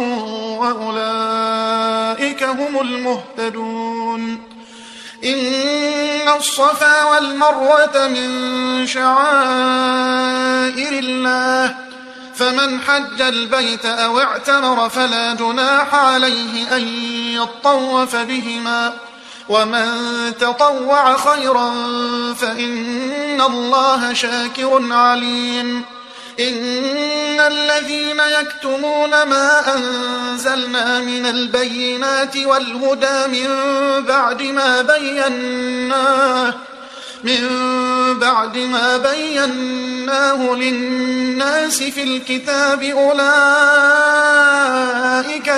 A: وأولئك هم المهتدون إن الصفا والمروة من شعائر الله فمن حج البيت أو اعتمر فلا جناح عليه أن يطوف بهما ومن تطوع خيرا فإن الله شاكر عليم إن الذين يكتمون ما أنزلنا من البينات والهدى من بعد ما من بعد ما بيناه للناس في الكتاب أولئك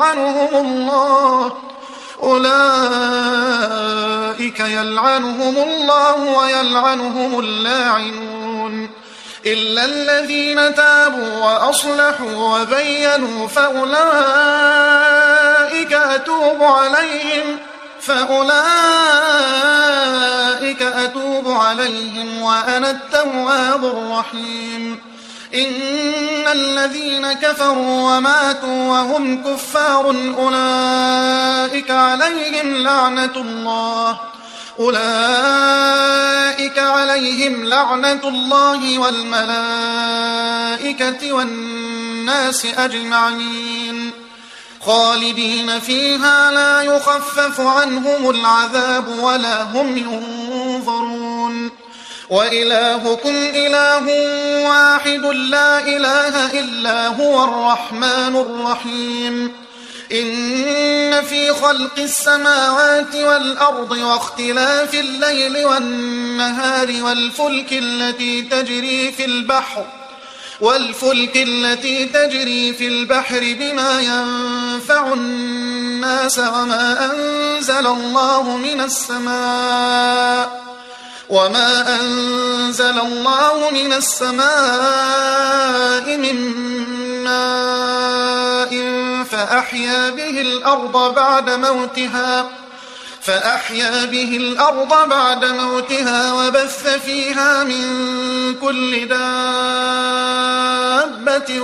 A: يلعنهم الله ويلعنهم اللاعنون إلا الذين تابوا وأصلحوا وبينوا فأولئك أتوب عليهم وأنا التواب الرحيم إن الذين كفروا وماتوا وهم كفار أولئك عليهم لعنة الله والملائكة والناس أجمعين خالدين فيها لا يخفف عنهم العذاب ولا هم ينظرون وإلهكم إله واحد لا إله إلا هو الرحمن الرحيم إن في خلق السماوات والأرض واختلاف الليل والنهار والفلك التي تجري في البحر بما ينفع الناس وما أنزل الله من السماء من ماء فأحيا به الأرض بعد موتها وبث فيها من كل دابة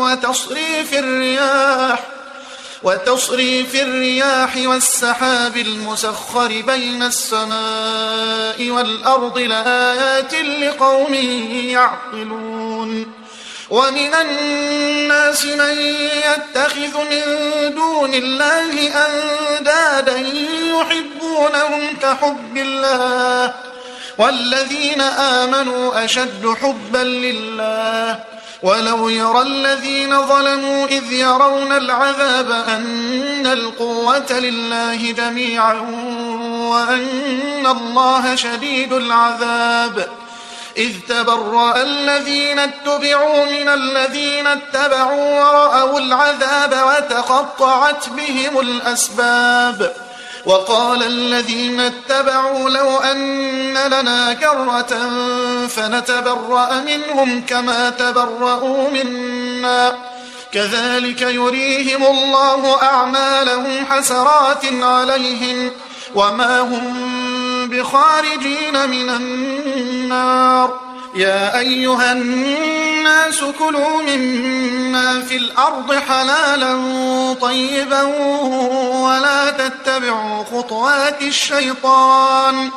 A: وتصريف الرياح والسحاب المسخر بين السماء والأرض لآيات لقوم يعقلون ومن الناس من يتخذ من دون الله أندادا يحبونهم كحب الله والذين آمنوا أشد حبا لله ولو يرى الذين ظلموا إذ يرون العذاب أن القوة لله جميعا وأن الله شديد العذاب إذ تبرأ الذين اتبعوا من الذين اتبعوا ورأوا العذاب وتقطعت بهم الأسباب وقال الذين اتبعوا لو أن لنا كرة فنتبرأ منهم كما تبرأوا منا كذلك يريهم الله أعمالهم حسرات عليهم وما هم بخارجين من النار يا أيها الناس كلوا مما في الأرض حلالا طيبا ولا تتبعوا خطوات الشيطان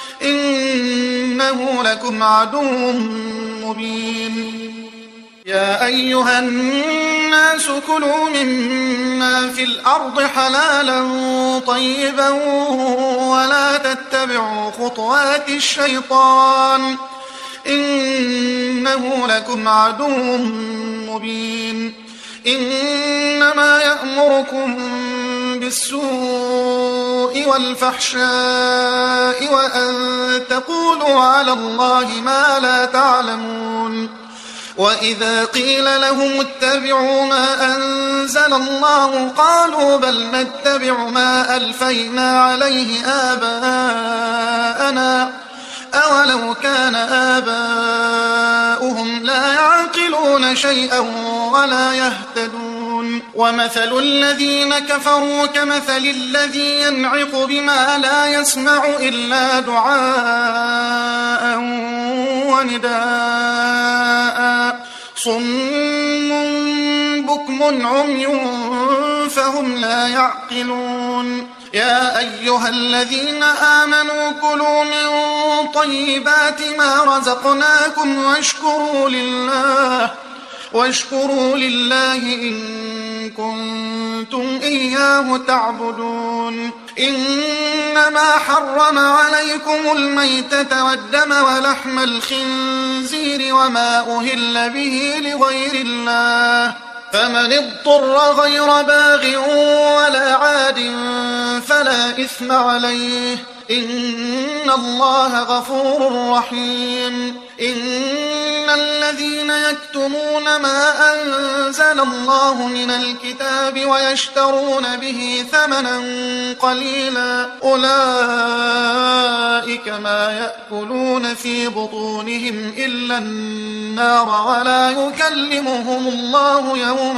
A: إنه لكم عدو مبين يا أيها الناس كلوا مما في الأرض حلالا طيبا ولا تتبعوا خطوات الشيطان إنه لكم عدو مبين إنما يأمركم بالسوء والفحشاء وأن تقولوا على الله ما لا تعلمون وإذا قيل لهم اتبعوا ما أنزل الله قالوا بل نتبع ما ألفينا عليه آباءنا أولو كان آباؤهم لا يعقلون شيئا ولا يهتدون ومثل الذين كفروا كمثل الذي ينعق بما لا يسمع إلا دعاء ونداء صم بكم عمي فهم لا يعقلون يا أيها الذين آمنوا كلوا من طيبات ما رزقناكم واشكروا لله إن كنتم إياه تعبدون إنما حرم عليكم الميتة والدم ولحم الخنزير وما أهل به لغير الله فمن اضطر غير باغ ولا عاد فلا إثم عليه إن الله غفور رحيم إن الذين يكتمون ما أنزل الله من الكتاب ويشترون به ثمنا قليلا أولئك ما يأكلون في بطونهم إلا النار ولا يكلمهم الله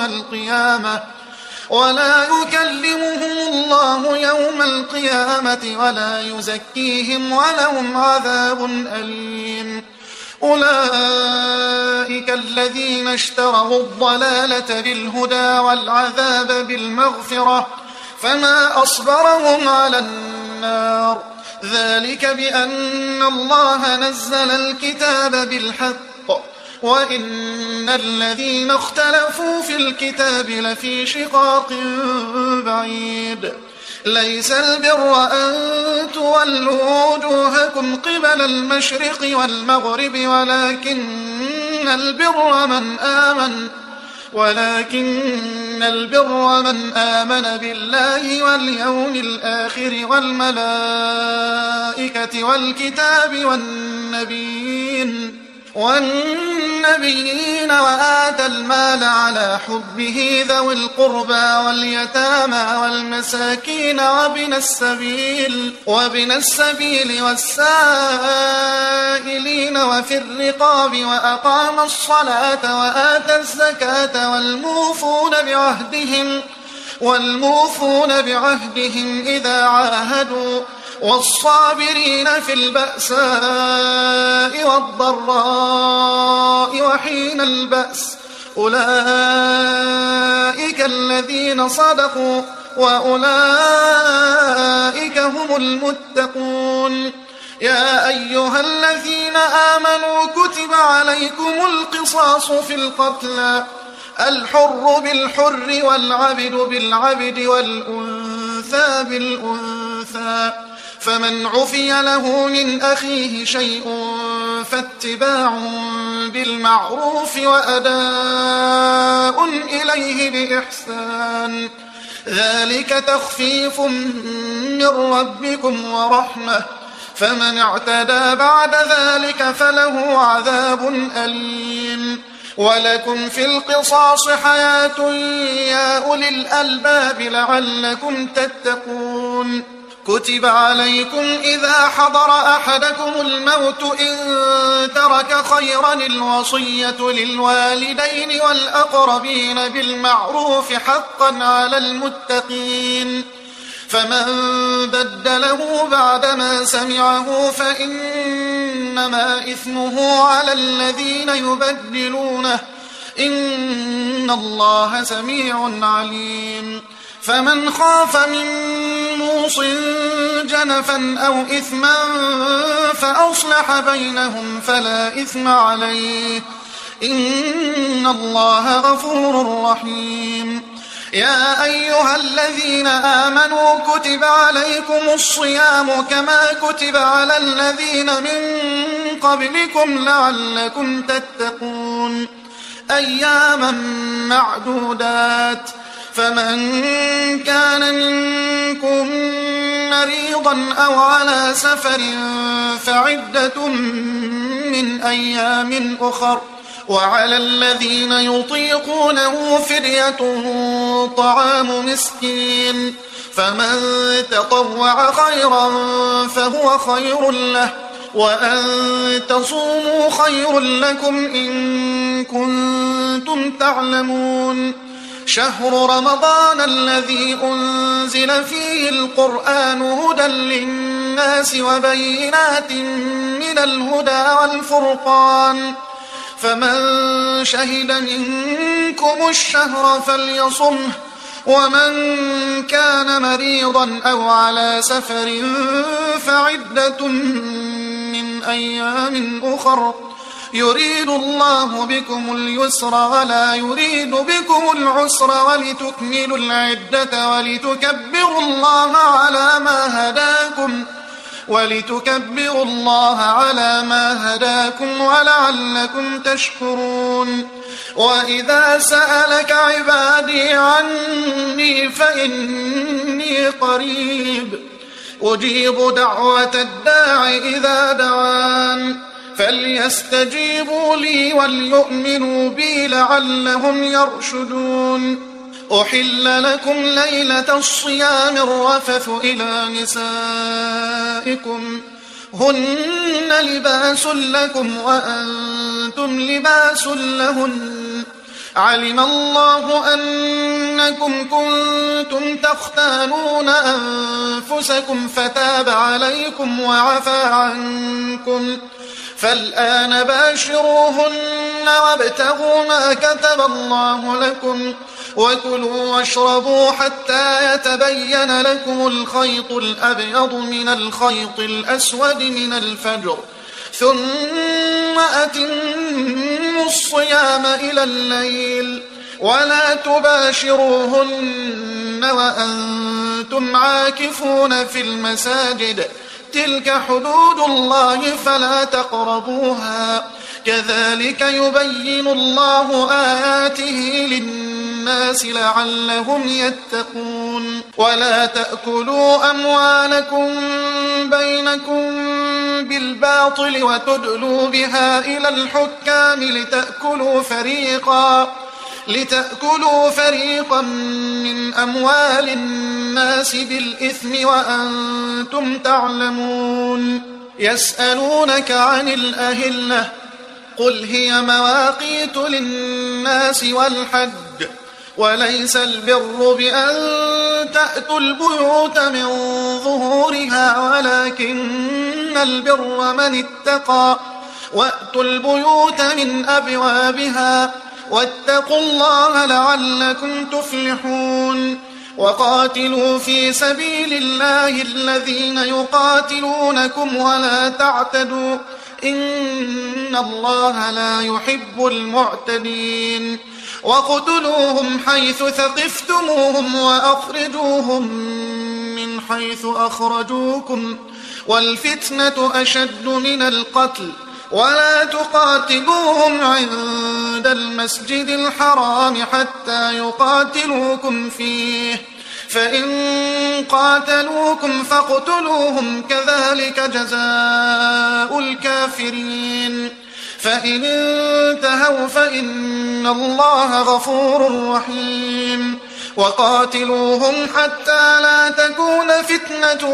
A: يوم القيامة ولا يزكيهم ولهم عذاب أليم أولئك الذين اشتروا الضلالة بالهدى والعذاب بالمغفرة فما أصبرهم على النار ذلك بأن الله نزل الكتاب بالحق وإن الذين اختلفوا في الكتاب لفي شقاق بعيد ليس البر أن تولوا وجوهكم قبل المشرق والمغرب ولكن البر من آمن بالله واليوم الآخر والملائكة والكتاب والنبيين وآتى المال على حبه ذوي القربى واليتامى والمساكين وابن السبيل والسائلين وفي الرقاب وأقام الصلاة وآتى الزكاة والموفون بعهدهم إذا عاهدوا والصابرين في البأساء والضراء وحين البأس أولئك الذين صدقوا وأولئك هم المتقون يا أيها الذين آمنوا كتب عليكم القصاص في القتلى الحر بالحر والعبد بالعبد والأنثى بالأنثى فمن عفي له من أخيه شيء فاتباع بالمعروف وأداء إليه بإحسان ذلك تخفيف من ربكم ورحمة فمن اعتدى بعد ذلك فله عذاب أليم ولكم في القصاص حياة يا أولي الألباب لعلكم تتقون كتب عليكم إذا حضر أحدكم الموت إن ترك خيرا الوصية للوالدين والأقربين بالمعروف حقا على المتقين فمن بدله بعدما سمعه فإنما إثمه على الذين يبدلونه إن الله سميع عليم فمن خاف من موص جنفا أو إثما فأصلح بينهم فلا إثم عليه إن الله غفور رحيم يا أيها الذين آمنوا كتب عليكم الصيام كما كتب على الذين من قبلكم لعلكم تتقون أياما معدودات فمن كان منكم مريضا أو على سفر فعدة من أيام أخر وعلى الذين يطيقونه فدية طعام مسكين فمن تطوع خيرا فهو خير له وأن تصوموا خير لكم إن كنتم تعلمون شهر رمضان الذي أنزل فيه القرآن هدى للناس وبينات من الهدى والفرقان فمن شهد منكم الشهر فليصمه ومن كان مريضا أو على سفر فعدة من أيام أخر يريد الله بكم اليسر ولا يريد بكم العسر ولتكملوا العدة ولتكبروا الله على ما هداكم ولعلكم تشكرون وإذا سألك عبادي عني فإني قريب أجيب دعوة الداع إذا دعان فليستجيبوا لي وليؤمنوا بي لعلهم يرشدون. أحل لكم ليلة الصيام الرفث إلى نسائكم هن لباس لكم وأنتم لباس لهن علم الله أنكم كنتم تختانون أنفسكم فتاب عليكم وعفى عنكم فالآن باشروهن وابتغوا ما كتب الله لكم وكلوا واشربوا حتى يتبين لكم الخيط الأبيض من الخيط الأسود من الفجر ثم أتموا الصيام إلى الليل ولا تباشروهن وأنتم عاكفون في المساجد تلك حدود الله فلا تقربوها كذلك يبين الله آياته للناس لعلهم يتقون. ولا تأكلوا أموالكم بينكم بالباطل وتدلوا بها إلى الحكام لتأكلوا فريقا من أموال الناس بالإثم وأنتم تعلمون. يسألونك عن الأهلة قل هي مواقيت للناس والحج وليس البر بأن تأتوا البيوت من ظهورها ولكن البر من اتقى وأتوا البيوت من أبوابها واتقوا الله لعلكم تفلحون. وقاتلوا في سبيل الله الذين يقاتلونكم ولا تعتدوا إن الله لا يحب المعتدين. وقتلوهم حيث ثقفتموهم وأخرجوهم من حيث أخرجوكم والفتنة أشد من القتل ولا تقاتلوهم عند المسجد الحرام حتى يقاتلوكم فيه فإن قاتلوكم فاقتلوهم كذلك جزاء الكافرين. فإن انتهوا فإن الله غفور رحيم. وقاتلوهم حتى لا تكون فتنة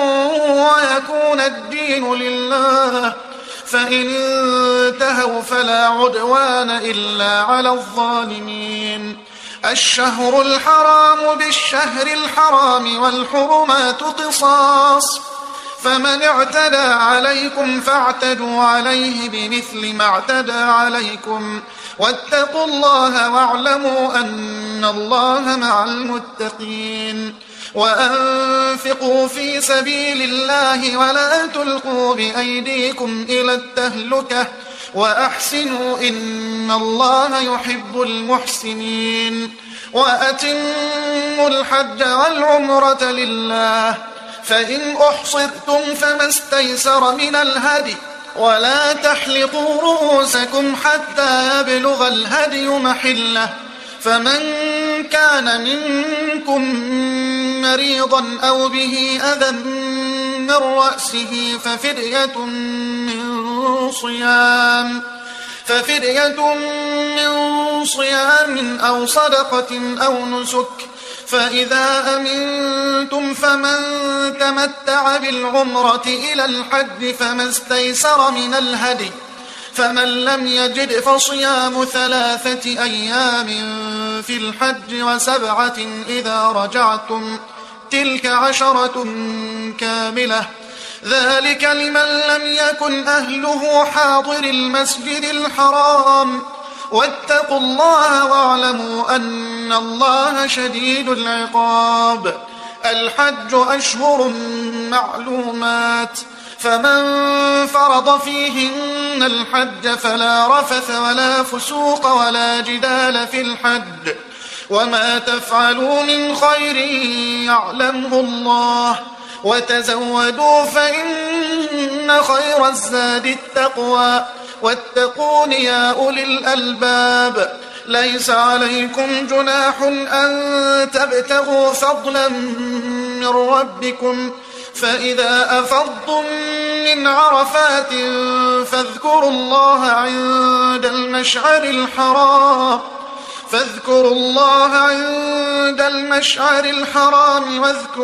A: ويكون الدين لله فإن انتهوا فلا عدوان إلا على الظالمين. الشهر الحرام بالشهر الحرام والحرمات قصاص فمن اعتدى عليكم فاعتدوا عليه بمثل ما اعتدى عليكم واتقوا الله واعلموا أن الله مع المتقين. وأنفقوا في سبيل الله ولا تلقوا بأيديكم إلى التهلكة وأحسنوا إن الله يحب المحسنين. وأتموا الحج والعمرة لله فإن أحصرتم فما استيسر من الهدي ولا تحلقوا رؤوسكم حتى يبلغ الهدي محله فمن كان منكم مريضا أو به أذى من رأسه ففدية من صيام أو صدقة أو نسك فإذا أمنتم فمن تمتع بالعمرة إلى الحج فما استيسر من الهدي فمن لم يجد فصيام 3 أيام في الحج و7 إذا رجعتم تلك 10 كاملة ذلك لمن لم يكن أهله حاضر المسجد الحرام واتقوا الله واعلموا أن الله شديد العقاب. الحج أشهر معلومات فمن فرض فيهن الحج فلا رفث ولا فسوق ولا جدال في الحج وما تفعلوا من خير يعلمه الله وتزودوا فإن خير الزاد التقوى واتقون يا أولي الألباب. ليس عليكم جناح أن تبتغوا فضلا من ربكم فإذا أفضتم من عرفات فاذكروا الله عند المشعر الحرام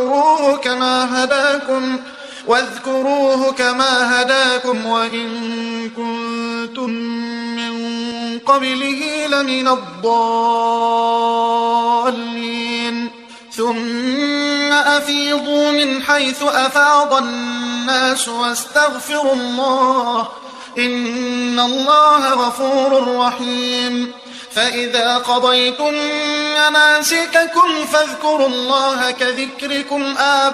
A: واذكروه كما هداكم وإن كنتم من قبله لمن الضالين ثم أفيضوا من حيث أفاض الناس واستغفروا الله إن الله غفور رحيم فإذا قضيتم مناسككم فاذكروا الله كذكركم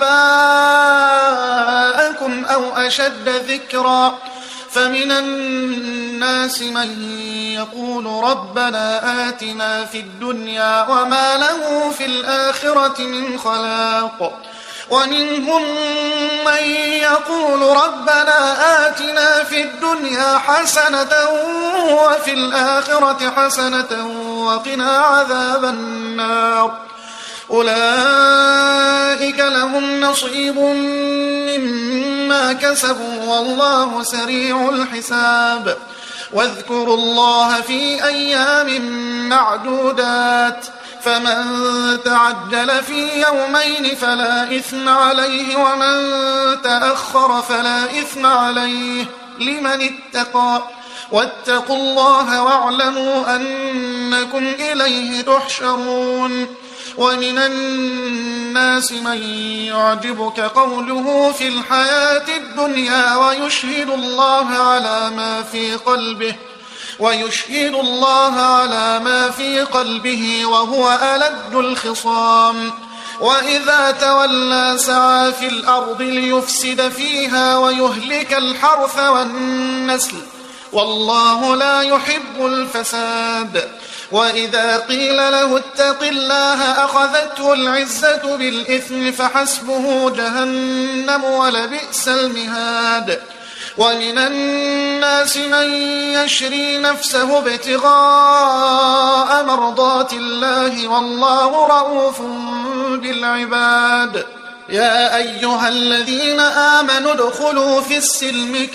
A: آباءكم أو أشد ذكرا فمن الناس من يقول ربنا آتنا في الدنيا وما له في الآخرة من خلاق ومنهم من يقول ربنا آتنا في الدنيا حسنة وفي الآخرة حسنة وقنا عذاب النار أولئك لهم نصيب مما كسبوا والله سريع الحساب واذكروا الله في أيام معدودات فمن تعجل في يومين فلا إثم عليه ومن تأخر فلا إثم عليه لمن اتقى واتقوا الله واعلموا أنكم إليه تحشرون ومن الناس من يعجبك قوله في الحياة الدنيا ويشهد الله على ما في قلبه وهو ألد الخصام وإذا تولى سعى في الأرض ليفسد فيها ويهلك الحرث والنسل والله لا يحب الفساد وإذا قيل له اتق الله أخذته العزة بالإثم فحسبه جهنم ولبئس المهاد ومن الناس من يشري نفسه ابتغاء مرضات الله والله رؤوف بالعباد يا أيها الذين آمنوا ادخلوا في السلم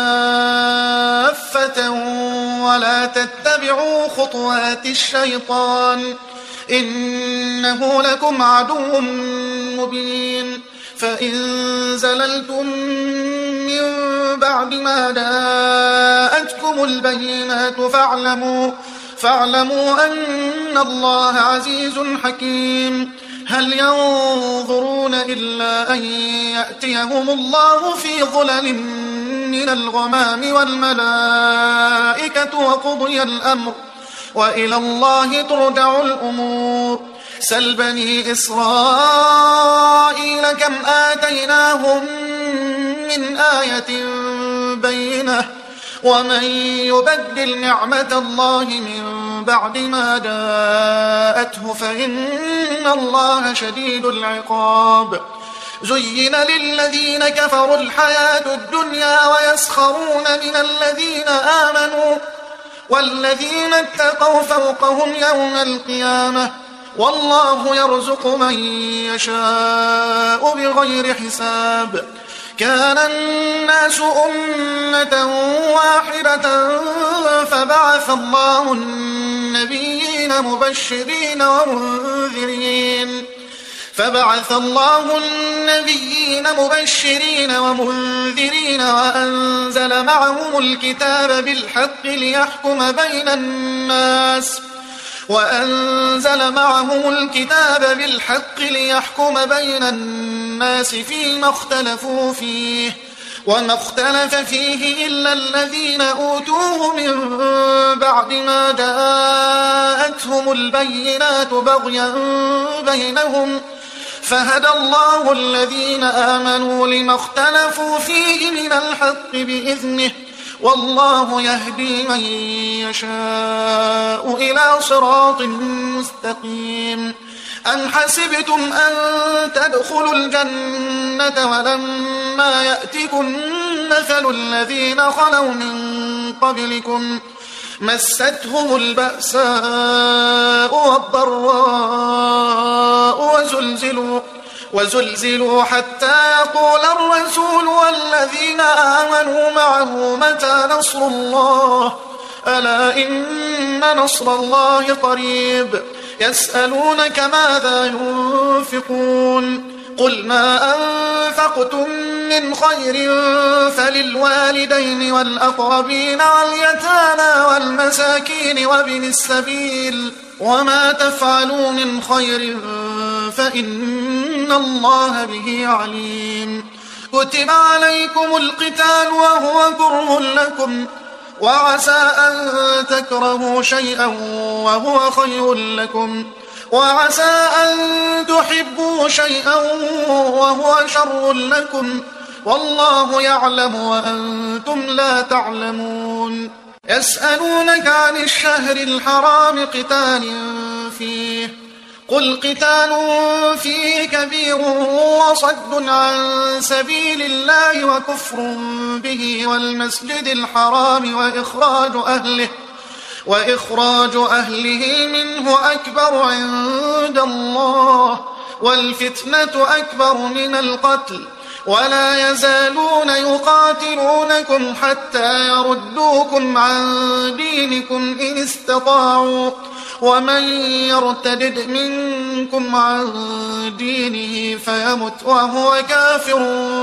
A: كافة ولا تتبعوا خطوات الشيطان إنه لكم عدو مبين فإن زللتم من بعد ما جاءتكم البينات فاعلموا أن الله عزيز حكيم هل ينظرون إلا أن يأتيهم الله في ظلل من الغمام والملائكة وقضي الأمر وإلى الله ترجع الأمور سل بني إسرائيل كم آتيناهم من آية بينة ومن يبدل نعمة الله من بعد ما جاءته فإن الله شديد العقاب زين للذين كفروا الحياة الدنيا ويسخرون من الذين آمنوا والذين اتقوا فوقهم يوم القيامة والله يرزق من يشاء بغير حساب كان الناس أمة واحدة فبعث الله النبيين مبشرين ومنذرين وأنزل معهم الكتاب بالحق ليحكم بين الناس فيما اختلفوا فيه وما اختلف فيه إلا الذين أوتوه من بعد ما جاءتهم البينات بغيا بينهم فهدى الله الذين آمنوا لما اختلفوا فيه من الحق بإذنه والله يهدي من يشاء إلى صراط مستقيم أم حسبتم أن تدخلوا الجنة ولما يأتكم مثل الذين خلوا من قبلكم مستهم البأساء والضراء وزلزلوا حتى يقول الرسول والذين آمنوا معه متى نصر الله ألا إن نصر الله قريب يسألونك ماذا ينفقون قل ما أنفقتم من خير فللوالدين والأقربين واليتامى والمساكين وابن السبيل وما تفعلوا من خير فإن الله به عليم كتب عليكم القتال وهو كره لكم وعسى أن تكرهوا شيئا وهو خير لكم وعسى أن تحبوا شيئا وهو شر لكم والله يعلم وأنتم لا تعلمون يسألونك عن الشهر الحرام قتال فيه قل قتال فيه كبير وصد عن سبيل الله وكفر به والمسجد الحرام وإخراج أهله منه أكبر عند الله والفتنة أكبر من القتل ولا يزالون يقاتلونكم حتى يردوكم عن دينكم إن استطاعوا ومن يرتدد منكم عن دينه فيمت وهو كافر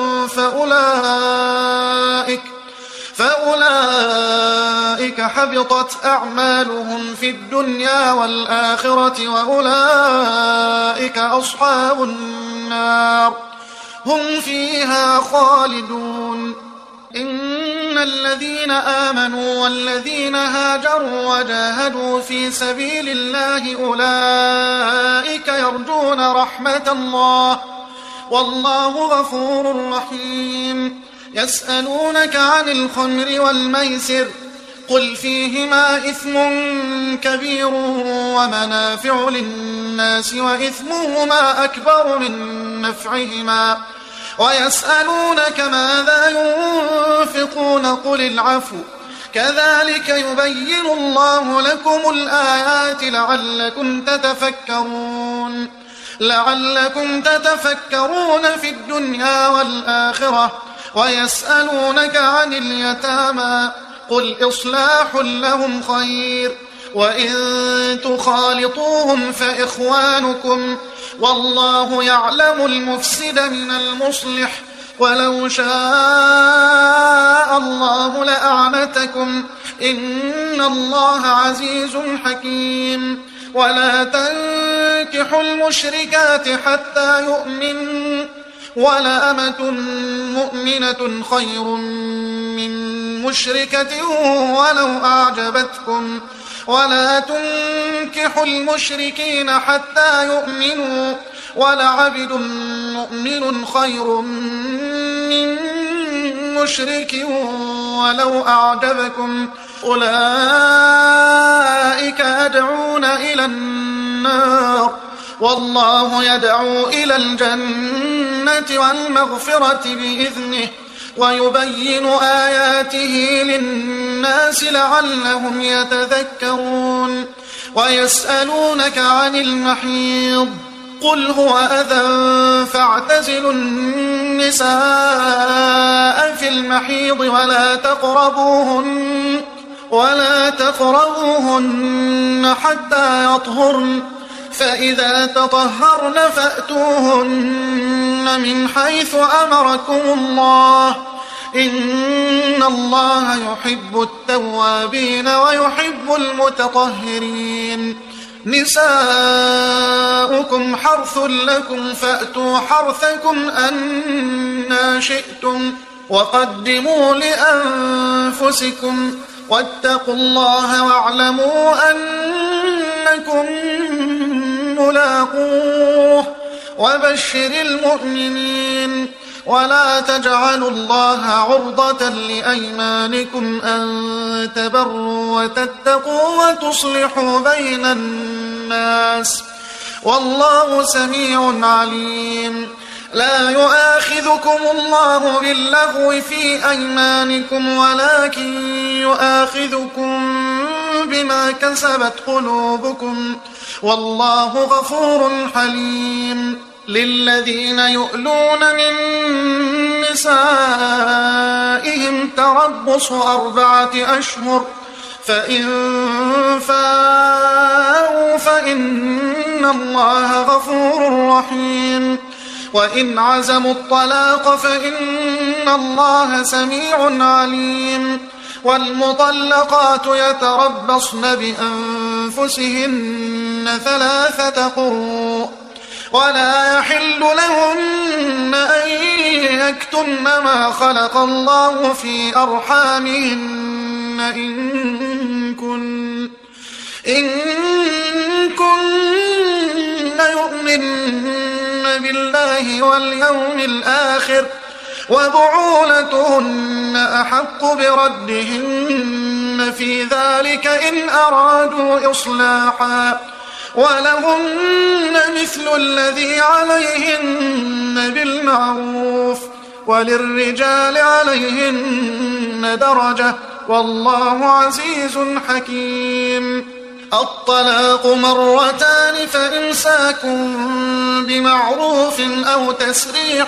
A: فأولئك حبطت أعمالهم في الدنيا والآخرة وأولئك أصحاب النار هم فيها خالدون إن الذين آمنوا والذين هاجروا وجاهدوا في سبيل الله أولئك يرجون رحمة الله والله غفور رحيم يسألونك عن الخمر والميسر قل فيهما إثم كبير ومنافع للناس وإثمهما أكبر من نفعهما ويسألونك ماذا ينفقون قل العفو كذلك يبين الله لكم الآيات لعلكم تتفكرون في الدنيا والآخرة ويسألونك عن اليتامى قل إصلاح لهم خير وإن تخالطوهم فإخوانكم والله يعلم المفسد من المصلح ولو شاء الله لأعنتكم إن الله عزيز حكيم ولا تنكحوا المشركات حتى يؤمنوا ولأمة مؤمنة خير من مشركة ولو أعجبتكم ولا تنكحوا المشركين حتى يؤمنوا ولعبد مؤمن خير من مشرك ولو أعجبكم أولئك يدعون إلى النار والله يدعو إلى الجنة والمغفرة بإذنه ويبين آياته للناس لعلهم يتذكرون ويسألونك عن المحيض قل هو أذى فاعتزلوا النساء في المحيض ولا تقربوهن حتى يطهرن فإذا تطهرن فأتوهن من حيث أمركم الله إن الله يحب التوابين ويحب المتطهرين نساؤكم حرث لكم فأتوا حرثكم أنى شئتم وقدموا لأنفسكم واتقوا الله واعلموا أنكم ملاقوه وبشر المؤمنين ولا تجعلوا الله عرضة لأيمانكم أن تبروا وتتقوا وتصلحوا بين الناس والله سميع عليم لا يؤاخذكم الله باللغو في أيمانكم ولكن يؤاخذكم بما كسبت قلوبكم والله غفور حليم للذين يؤلون من نسائهم تربص 4 أشهر فإن فاءوا فإن الله غفور رحيم وإن عزموا الطلاق فإن الله سميع عليم والمطلقات يتربصن بأنفسهن 3 قروء ولا يحل لهن أن يكتمن ما خلق الله في أرحامهن إن كن يؤمن بالله واليوم الآخر وبعولتهن أحق بردهن في ذلك إن أرادوا إصلاحا ولهن مثل الذي عليهن بالمعروف وللرجال عليهن درجة والله عزيز حكيم. الطلاق 2 فإمساك بمعروف أو تسريح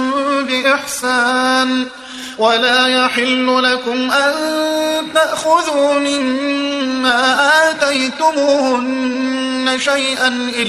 A: بإحسان ولا يحل لكم أن تأخذوا مما آتيتموهن شيئا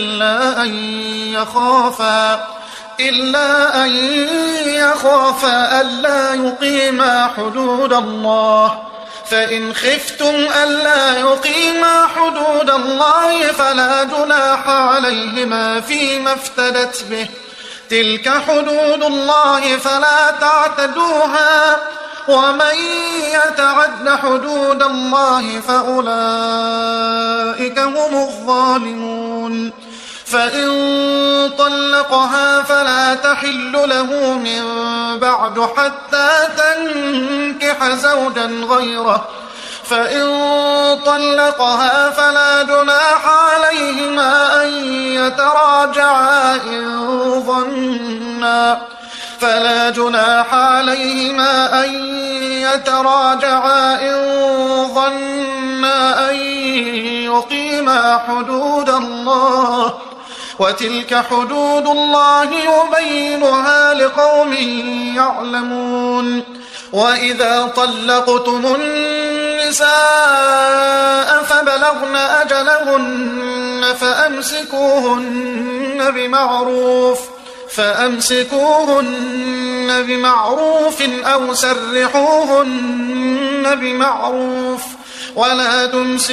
A: إلا أن يخافا ألا يقيما حدود الله فإن خفتم ألا يقيما حدود الله فلا جناح عليهما فيما افتدت به تلك حدود الله فلا تعتدوها ومن يتعد حدود الله فأولئك هم الظالمون. فإن طلقها فلا تحل له من بعد حتى تنكح زوجا غيره فإن طلقها فلا جناح عليهما أن يتراجعا إن ظنا أن يقيما حدود الله وتلك حدود الله يبينها لقوم يعلمون. وإذا طلقتم النساء فبلغن أجلهن فأمسكوهن بمعروف أو سرحوهن بمعروف ولا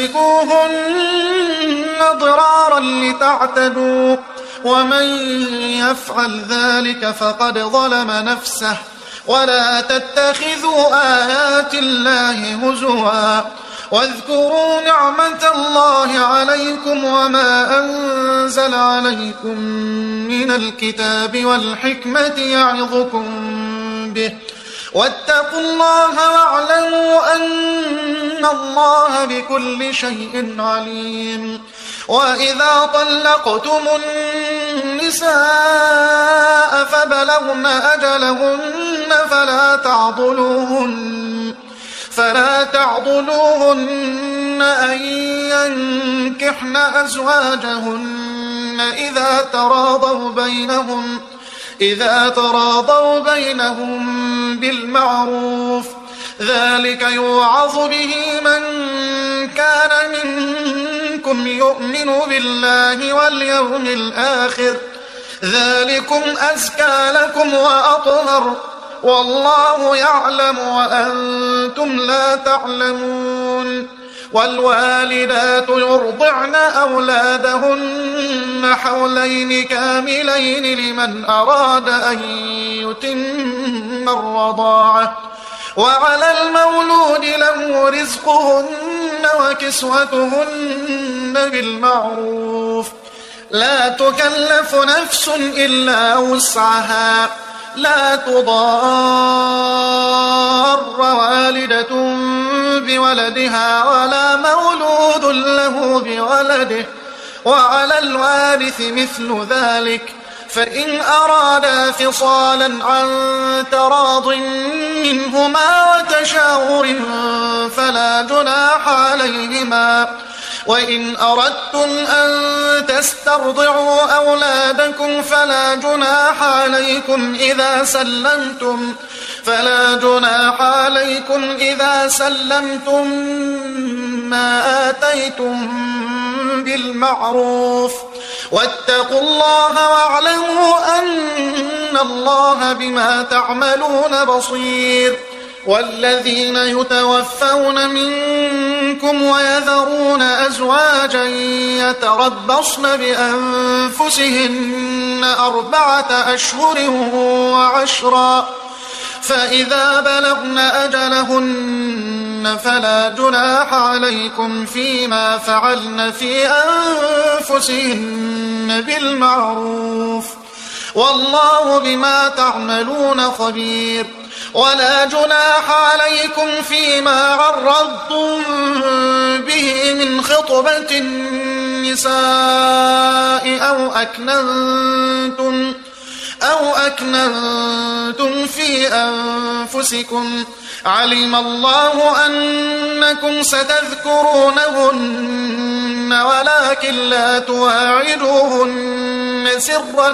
A: تمسكوهن ضرارا لتعتدوا ومن يفعل ذلك فقد ظلم نفسه ولا تتخذوا آيات الله هزوا واذكروا نعمة الله عليكم وما أنزل عليكم من الكتاب والحكمة يعظكم به واتقوا الله واعلموا أن الله بكل شيء عليم. وإذا طلقتم النساء فبلغن أجلهن فلا تعضلوهن أن ينكحن أزواجهن إذا تراضوا بينهم بالمعروف ذلك يوعظ به من كان منكم يؤمن بالله واليوم الآخر ذلكم أزكى لكم وأطهر والله يعلم وأنتم لا تعلمون. والوالدات يرضعن أولادهن حولين كاملين لمن أراد أن يتم الرضاعة وعلى المولود له رزقهن وكسوتهن بالمعروف لا تكلف نفس إلا وسعها لا تضار والدة بولدها ولا مولود له بولده وعلى الوارث مثل ذلك فإن أرادا فصالا عن تراض منهما وتشاور وإن أردتم أن تسترضعوا أولادكم فلا جناح عليكم إذا سلمتم ما آتيتم بالمعروف واتقوا الله واعلموا أن الله بما تعملون بصير. والذين يتوفون منكم ويذرون أزواجا يتربصن بأنفسهن 4 أشهر وعشرا فإذا بلغن أجلهن فلا جناح عليكم فيما فعلن في أنفسهن بالمعروف والله بما تعملون خبير. ولا جناح عليكم فيما عرضتم به من خطبة النساء أو أكننتم في أنفسكم علم الله أنكم ستذكرونهن ولكن لا تواعدوهن سرا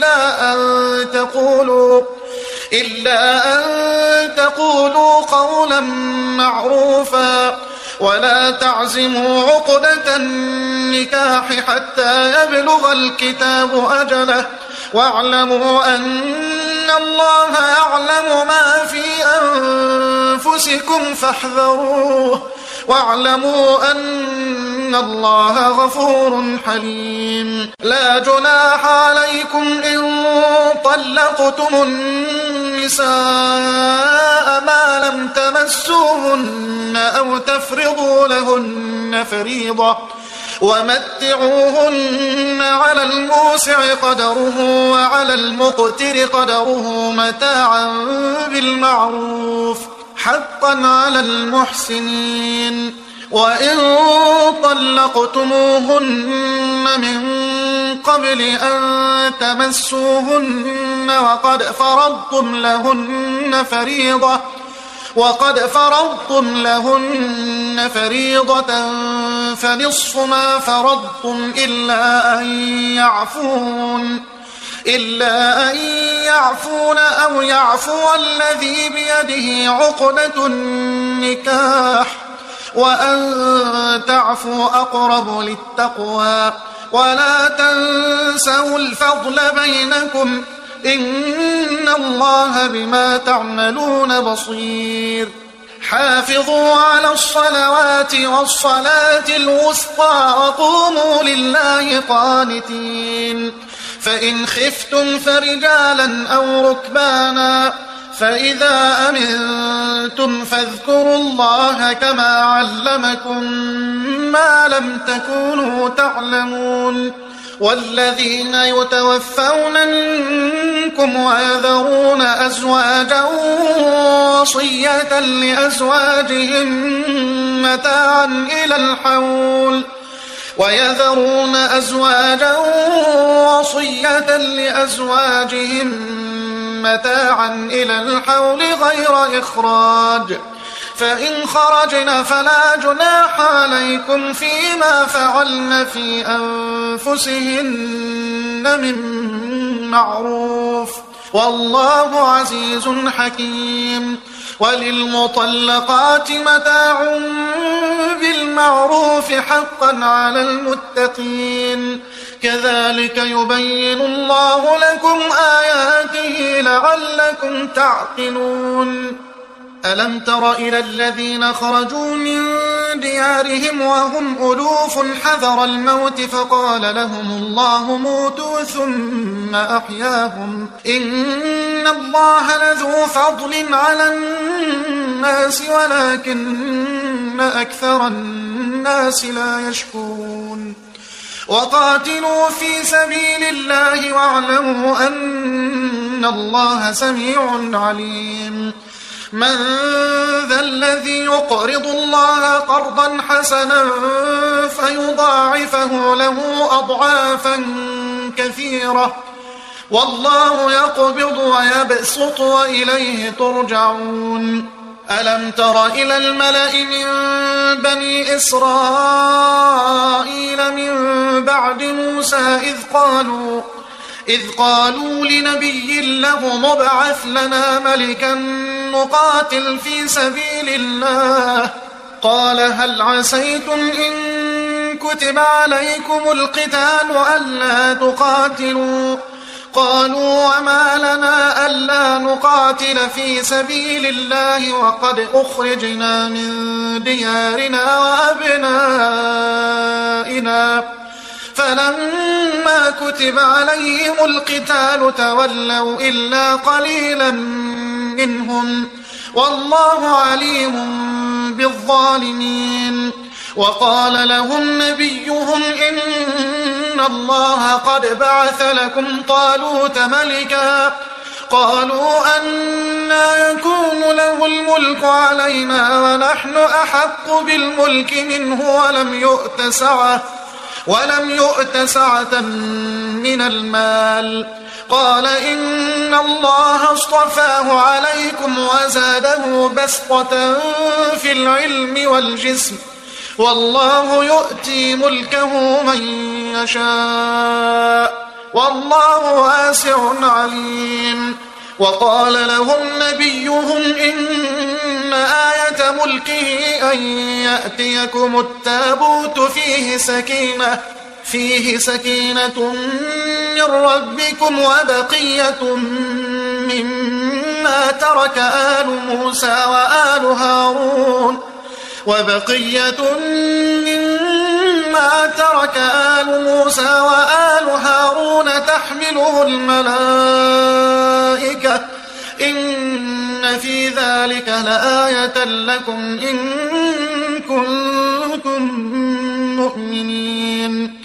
A: إلا أن تقولوا قولا معروفا ولا تعزموا عقدة النكاح حتى يبلغ الكتاب أجله واعلموا أن الله يعلم ما في أنفسكم فاحذروه واعلموا أن الله غفور حليم. لا جناح عليكم إن طلقتم النساء ما لم تمسوهن أو تفرضوا لهن فريضة ومتعوهن على الموسع قدره وعلى المقتر قدره متاعا بالمعروف حقا على المحسنين. وإن طلقتموهن من قبل أن تمسوهن وقد فرضتم لهن فريضة فنصف ما فرضتم إلا أن يعفون أو يعفو الذي بيده عقدة النكاح وأن تعفوا أقرب للتقوى ولا تنسوا الفضل بينكم إن الله بما تعملون بصير. حافظوا على الصلوات والصلاة الوسطى وقوموا لله قانتين. فإن خفتم فرجالا أو ركبانا فإذا أمنتم فاذكروا الله كما علمكم ما لم تكونوا تعلمون. والذين يتوفون منكم ويذرون أزواجا وصية لأزواجهم متاعا إلى الحول غير إخراج فإن خرجن فلا جناح عليكم فيما فعلن في أنفسهن من معروف والله عزيز حكيم. وللمطلقات متاع بالمعروف حقا على المتقين. كذلك يبين الله لكم آياته لعلكم تعقلون. ألم تر إلى الذين خرجوا من ديارهم وهم ألوف حذر الموت فقال لهم الله موتوا ثم أحياهم إن الله لذو فضل على الناس ولكن أكثر الناس لا يشكرون. وقاتلوا في سبيل الله واعلموا أن الله سميع عليم. من ذا الذي يقرض الله قرضا حسنا فيضاعفه له أضعافا كثيرة والله يقبض ويبسط وإليه ترجعون. ألم تر إلى الملأ من بني إسرائيل من بعد موسى إذ قالوا لنبي له مبعث لنا ملكا نقاتل في سبيل الله قال هل عسيتم إن كتب عليكم القتال ألا تقاتلوا قالوا وما لنا ألا نقاتل في سبيل الله وقد أخرجنا من ديارنا وأبنائنا فلما كتب عليهم القتال تولوا إلا قليلا منهم والله عليم بالظالمين وقال لهم نبيهم إن الله قد بعث لكم طالوت ملكا قالوا أنى يكون له الملك علينا ونحن أحق بالملك منه ولم يؤت سعة من المال قال إن الله اصطفاه عليكم وزاده بسطة في العلم والجسم والله يؤتي ملكه من يشاء والله واسع عليم وقال لهم نبيهم إن آية ملكه أن يأتيكم التابوت فيه سكينة من ربكم وبقية مما ترك آل موسى وآل هارون تحمله الملائكة إن في ذلك لآية لكم إن كنتم مؤمنين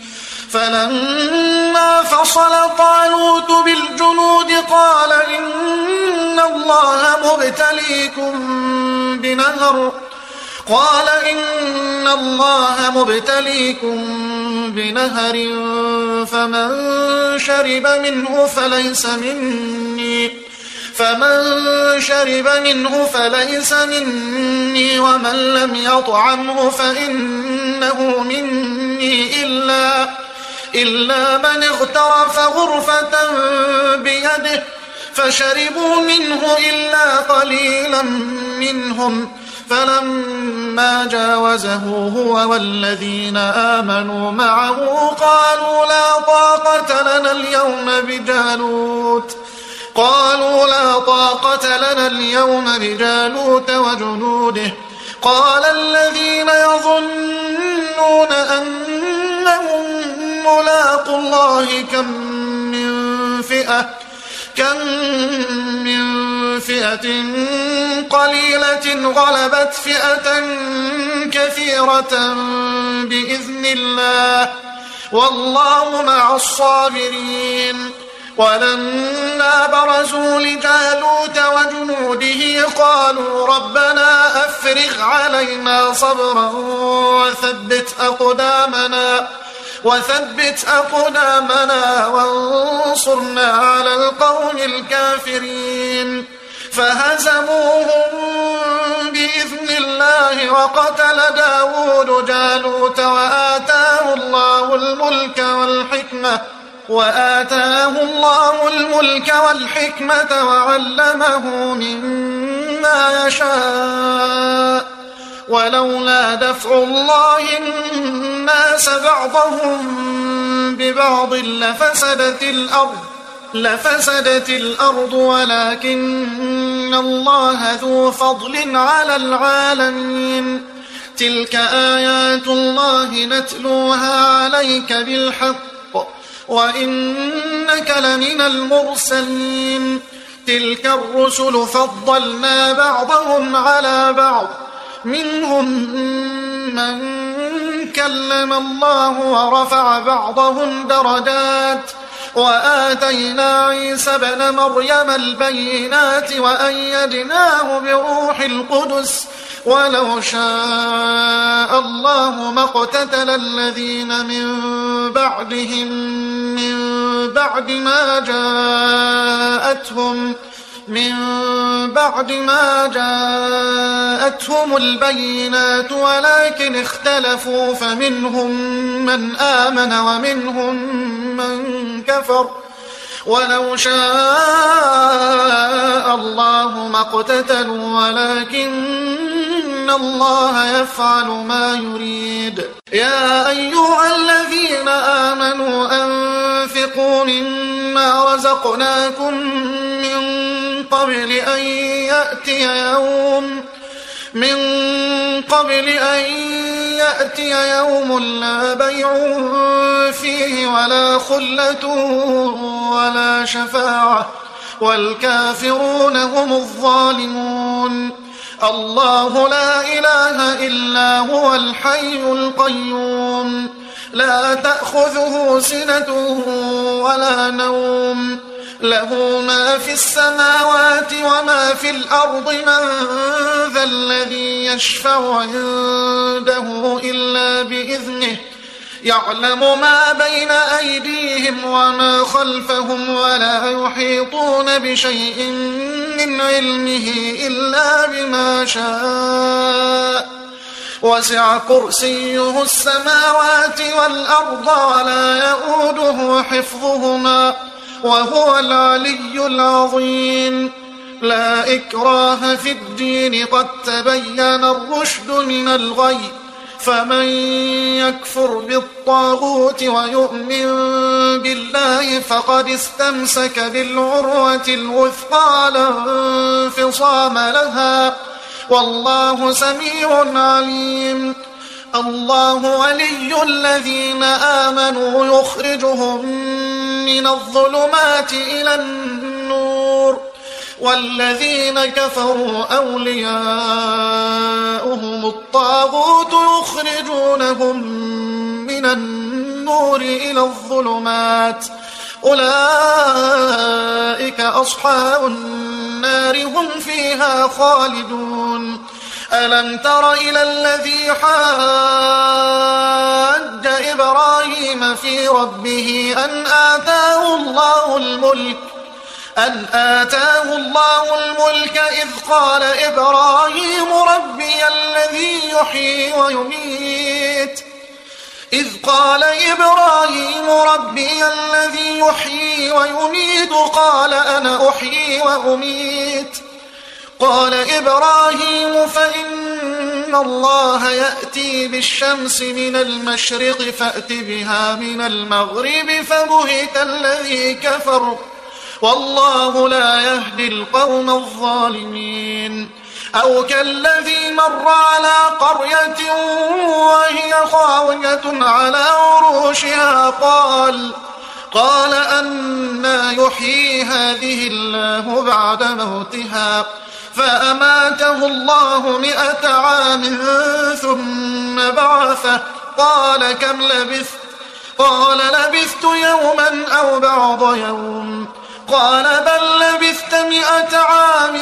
A: فلما فصل طالوت بالجنود قال إن الله مبتليكم بنهر فمن شرب منه فليس مني ومن لم يطعمه فإنه مني إلا من اغترف غرفة بيده فشربوا منه إلا قليلا منهم فلما جاوزه هو والذين آمنوا معه قالوا لا طاقة لنا اليوم بجالوت وجنوده قال الذين يظنون أنهم ملاقو الله كم من فئة قليلة غلبت فئة كثيرة بإذن الله والله مع الصابرين ولما برزوا لجالوت وجنوده قالوا ربنا أفرغ علينا صبرا وثبت أقدامنا وانصرنا على القوم الكافرين فهزموهم بإذن الله وقتل داود جالوت وآتاه الله الملك والحكمة وعلمه مما يشاء ولولا دفع الله الناس بعضهم ببعض لفسدت الأرض ولكن الله ذو فضل على العالمين تلك آيات الله نتلوها عليك بالحق وإنك لمن المرسلين تلك الرسل فضلنا بعضهم على بعض منهم من كلم الله ورفع بعضهم درجات وآتينا عيسى ابن مريم البينات وأيدناه بروح القدس ولو شاء الله ما اقتتل الذين من بعد ما جاءتهم البينات ولكن اختلفوا فمنهم من آمن ومنهم من كفر ولو شاء الله ما اقتتلوا ولكن الله يفعل ما يريد. يا أيها الذين آمنوا أنفقوا مما رزقناكم من قبل أن يأتي يوم لا بيع فيه ولا خلة ولا شفاعة والكافرون هم الظالمون. الله لا إله إلا هو الحي القيوم لا تأخذه سنة ولا نوم له ما في السماوات وما في الأرض من ذا الذي يشفع عنده إلا بإذنه يعلم ما بين أيديهم وما خلفهم ولا يحيطون بشيء من علمه إلا بما شاء وسع كرسيه السماوات والأرض ولا يؤوده حفظهما وهو العلي العظيم. لا إكراه في الدين قد تبين الرشد من الغي فمن يكفر بالطاغوت ويؤمن بالله فقد استمسك بالعروة الوثقى لا انفصام لها والله سميع عليم. الله ولي الذين آمنوا يخرجهم من الظلمات إلى النور والذين كفروا أولياؤهم الطاغوت يخرجونهم من النور إلى الظلمات أولئك أصحاب النار هم فيها خالدون. ألم تر إلى الذي حاج إبراهيم في ربه أن آتاه الله الملك إذ قال إبراهيم ربي الذي يحيي ويميت قال أنا أحيي وأميت قال إبراهيم فإن الله يأتي بالشمس من المشرق فأت بها من المغرب فبهت الذي كفر والله لا يهدي القوم الظالمين. أو كالذي مر على قرية وهي خاوية على عروشها قال أنى يحيي هذه الله بعد موتها فأماته الله 100 عام ثم بعثه قال كم لبثت قال لبثت يوما أو بعض يوم قال بل لبثت 100 عام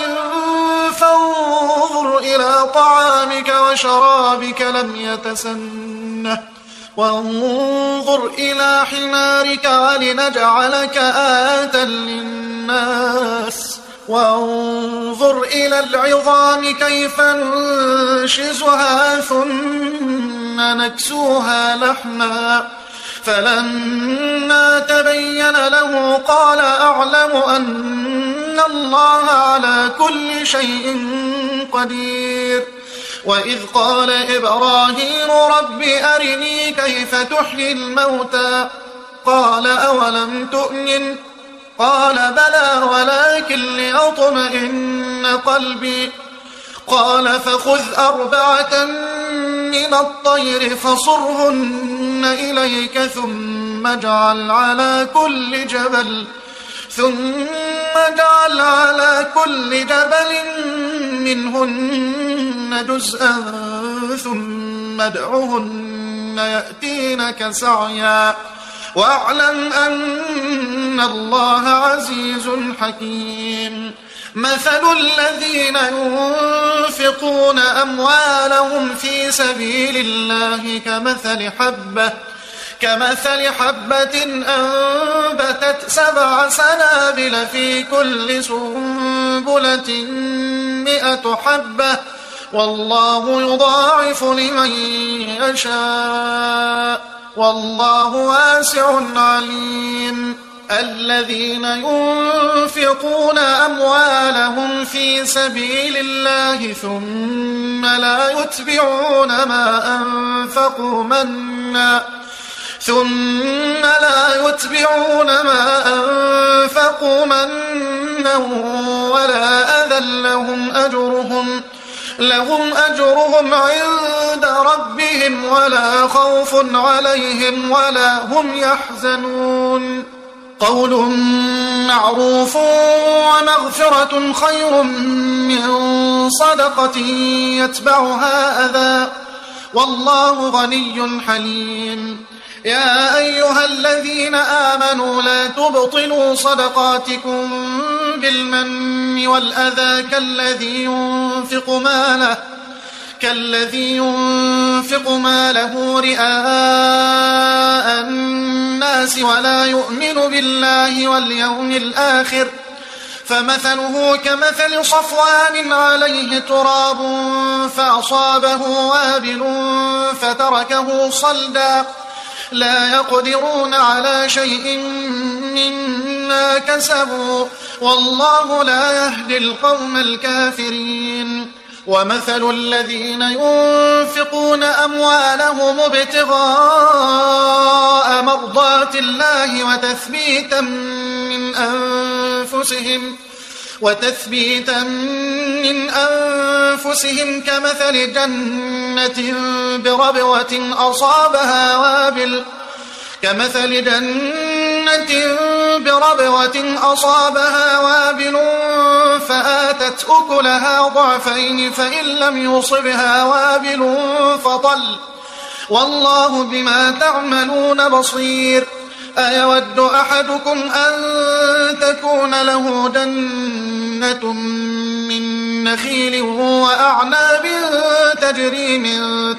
A: فانظر إلى طعامك وشرابك لم يتسنه وانظر إلى حمارك ولنجعلك آية للناس وانظر إلى العظام كيف ننشزها ثم نكسوها لحما فلما تبين له قال أعلم أن الله على كل شيء قدير. وإذ قال إبراهيم رب أرني كيف تحيي الموتى قال أولم تؤمن قال بلى ولكن ليطمئن قلبي قال فخذ 4 من الطير فصرهن إليك ثم اجعل على كل جبل منهن جزءا ثم ادعهن يأتينك سعيا واعلم أن الله عزيز حكيم. مثل الذين ينفقون أموالهم في سبيل الله كمثل حبة أنبتت 7 سنابل في كل سنبلة 100 حبة والله يضاعف لمن يشاء والله واسع عليم. الذين ينفقون أموالهم في سبيل الله ثم لا يتبعون ما أنفقوا منا ولا أذى لهم أجرهم عند ربهم ولا خوف عليهم ولا هم يحزنون. قول معروف ومغفرة خير من صدقة يتبعها أذى والله غني حليم. يا أيها الذين آمنوا لا تبطلوا صدقاتكم بالمن والأذى كالذي ينفق ماله رئاء الناس ولا يؤمن بالله واليوم الآخر فمثله كمثل صفوان عليه تراب فأصابه وابل فتركه صلدا لا يقدرون على شيء مما كسبوا والله لا يهدي القوم الكافرين. ومثل الذين ينفقون أموالهم ابتغاء مرضات الله وتثبيتا من أنفسهم كمثل جنة بربوة أصابها وابل فآتت أكلها ضعفين فإن لم يصبها وابل فطل والله بما تعملون بصير. أيود أحدكم أن تكون له جنة من نخيل وأعناب تجري من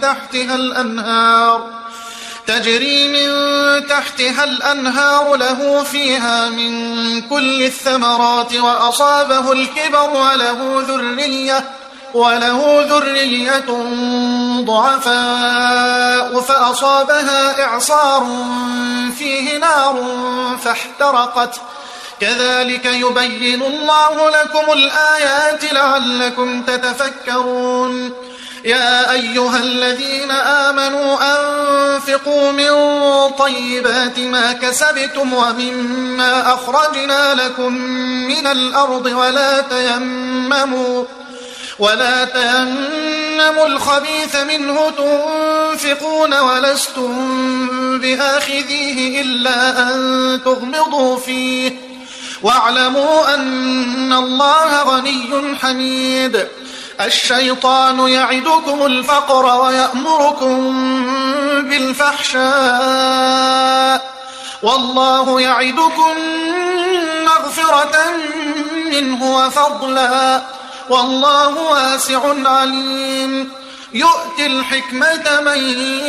A: تحتها الأنهار له فيها من كل الثمرات وأصابه الكبر وله ذرية ضعفاء فأصابها إعصار فيه نار فاحترقت كذلك يبين الله لكم الآيات لعلكم تتفكرون. يا أيها الذين آمنوا أنفقوا من طيبات ما كسبتم ومما أخرجنا لكم من الأرض ولا تيمموا الخبيث منه تنفقون ولستم بآخذيه إلا أن تغمضوا فيه واعلموا أن الله غني حميد. الشيطان يعدكم الفقر ويأمركم بالفحشاء والله يعدكم مغفرة منه وفضلا والله واسع عليم. يؤتي الحكمة من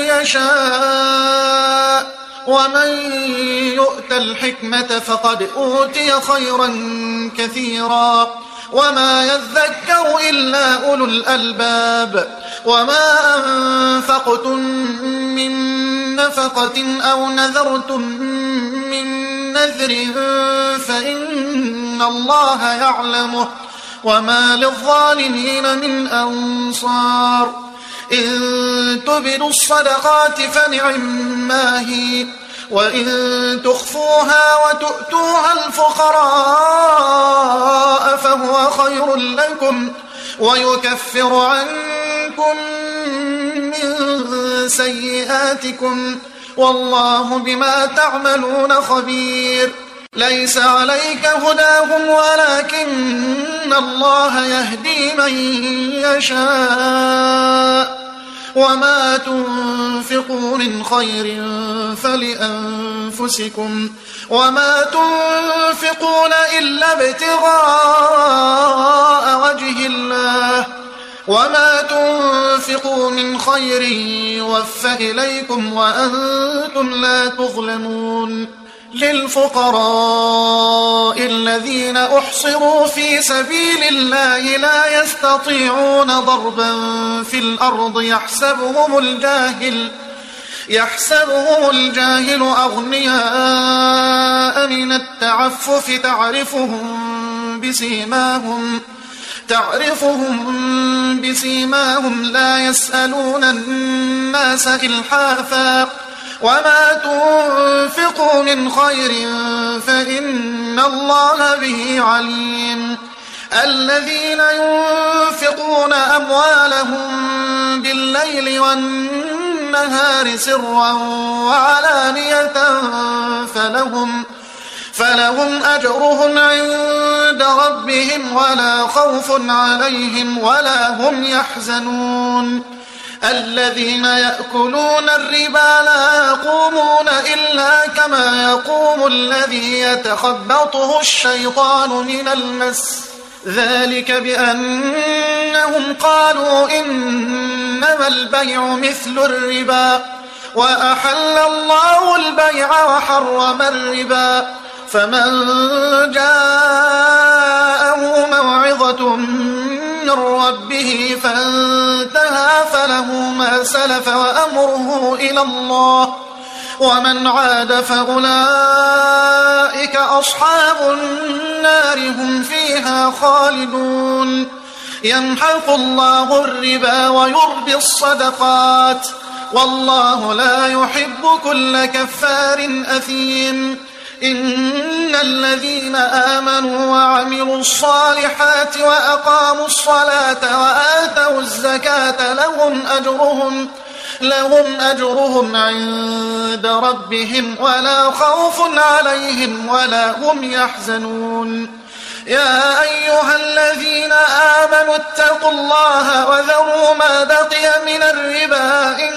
A: يشاء ومن يؤت الحكمة فقد أوتي خيرا كثيرا وما يذكر إلا أولو الألباب. وما أنفقتم من نفقة أو نذرتم من نذر فإن الله يعلمه وما للظالمين من أنصار. إن تبدوا الصدقات فنعما هي وإن تخفوها وتؤتوها الفقراء فهو خير لكم ويكفر عنكم من سيئاتكم والله بما تعملون خبير. ليس عليك هداهم ولكن الله يهدي من يشاء وما تنفقوا من خير فلأنفسكم وما تنفقون إلا ابتغاء وجه الله وما تنفقوا من خير يوفى إليكم وأنتم لا تظلمون. للفقراء الذين أحصروا في سبيل الله لا يستطيعون ضربا في الأرض يحسبهم الجاهل أغنياء من التعفف تعرفهم بسيماهم لا يسألون الناس إلحافا وما تنفقوا من خير فإن الله به عليم الذين ينفقون أموالهم بالليل والنهار سرا وعلانية فلهم أجرهم عند ربهم ولا خوف عليهم ولا هم يحزنون الذين يأكلون الربا لا يقومون إلا كما يقوم الذي يتخبطه الشيطان من المس ذلك بأنهم قالوا إنما البيع مثل الربا وأحل الله البيع وحرم الربا فمن جاءه موعظة من ربه فانتهى فله ما سلف وأمره إلى الله ومن عاد فأولئك أصحاب النار هم فيها خالدون يمحق الله الربا ويربي الصدقات والله لا يحب كل كفار أثيم إن الذين آمنوا وعملوا الصالحات وأقاموا الصلاة وآتوا الزكاة لهم أجرهم عند ربهم ولا خوف عليهم ولا هم يحزنون يا أيها الذين آمنوا اتقوا الله وذروا ما بقي من الربا إن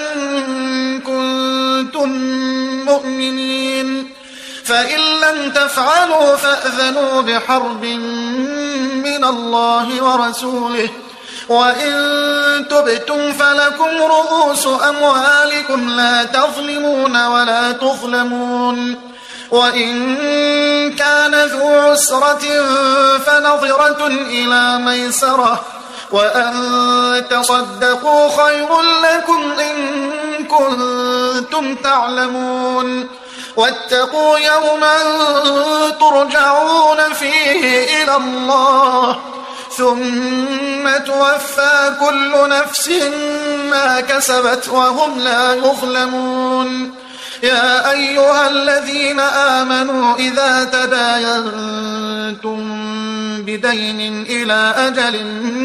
A: كنتم مؤمنين فإن لم تفعلوا فأذنوا بحرب من الله ورسوله وإن تبتم فلكم رؤوس أموالكم لا تظلمون ولا تظلمون وإن كان ذو عسرة فنظرة إلى ميسرة وأن تصدقوا خير لكم إن كنتم تعلمون واتقوا يوما ترجعون فيه إلى الله ثم توفى كل نفس ما كسبت وهم لا يظلمون يا أيها الذين آمنوا إذا تداينتم بدين إلى أجل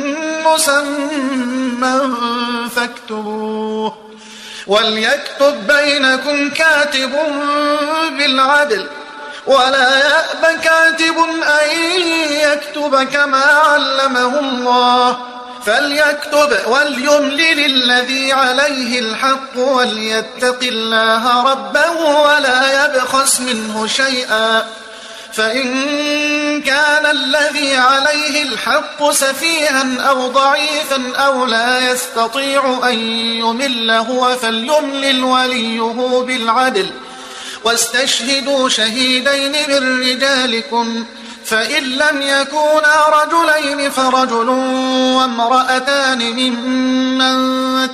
A: مسمى فاكتبوه وليكتب بينكم كاتب بالعدل ولا يأب كاتب أن يكتب كما علمه الله فليكتب وليملل الذي عليه الحق وليتق الله ربه ولا يبخس منه شيئا فإن كان الذي عليه الحق سفيها أو ضعيفا أو لا يستطيع أن يمل هو فليملل وليه بالعدل واستشهدوا شهيدين من رجالكم فإن لم يكونا رجلين فرجل وامرأتان ممن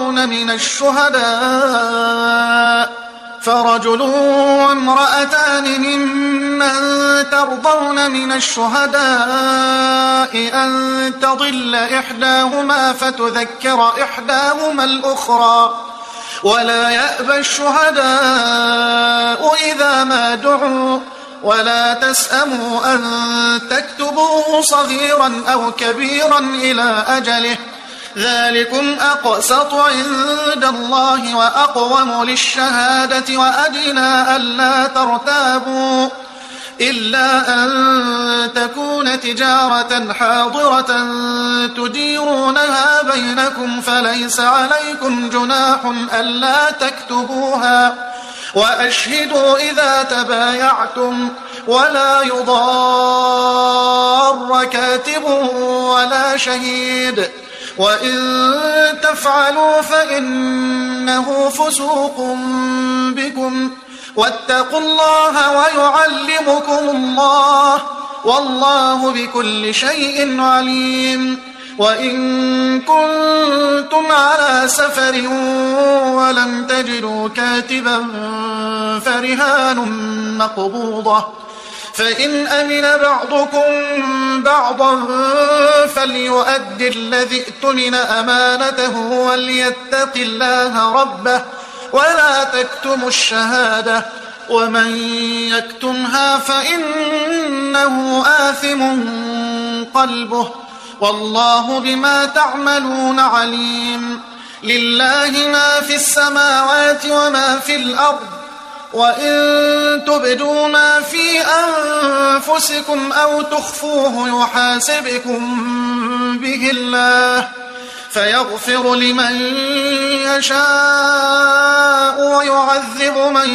A: ترضون من الشهداء أن تضل إحداهما فتذكر إحداهما الأخرى ولا يأبى الشهداء إذا ما دعوا ولا تسأموا أن تكتبوه صغيرا أو كبيرا إلى أجله ذلكم أقسط عند الله وأقوم للشهادة وأدنى ألا ترتابوا إلا أن تكون تجارة حاضرة تديرونها بينكم فليس عليكم جناح ألا تكتبوها وأشهدوا إذا تبايعتم ولا يضار كاتب ولا شهيد وإن تفعلوا فإنه فسوق بكم واتقوا الله ويعلمكم الله والله بكل شيء عليم. وإن كنتم على سفر ولم تجدوا كاتبا فرهان مقبوضة، فإن أمن بعضكم بعضا فليؤد الذي اؤتمن أمانته وليتق الله ربه ولا تكتموا الشهادة ومن يكتمها فإنه آثم قلبه والله بما تعملون عليم. لله ما في السماوات وما في الأرض، وإن تبدوا ما في أنفسكم أو تخفوه يحاسبكم به الله فيغفر لمن يشاء ويعذب من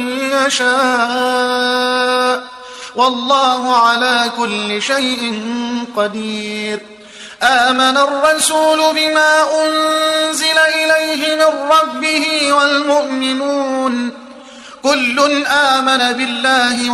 A: يشاء والله على كل شيء قدير. آمن الرسول بما أنزل إليه من ربه والمؤمنون كل آمن بالله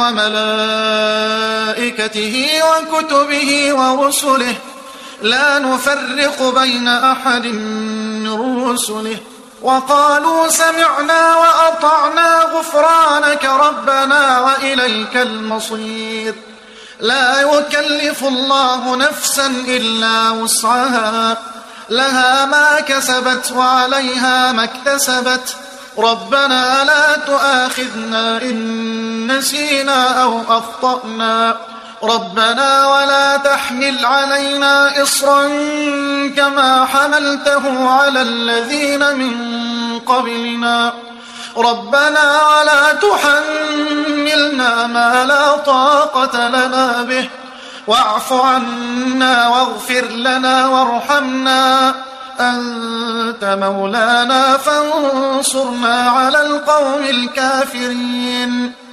A: وملائكته وكتبه ورسله لا نفرق بين أحد من رسله وقالوا سمعنا وأطعنا غفرانك ربنا وإليك المصير. لا يكلف الله نفسا إلا وسعها لها ما كسبت وعليها ما اكتسبت ربنا لا تؤاخذنا إن نسينا أو أخطأنا ربنا ولا تحمل علينا إصرا كما حملته على الذين من قبلنا ربنا ولا تحملنا ما لا طاقة لنا به واعف عنا واغفر لنا وارحمنا أنت مولانا فانصرنا على القوم الكافرين.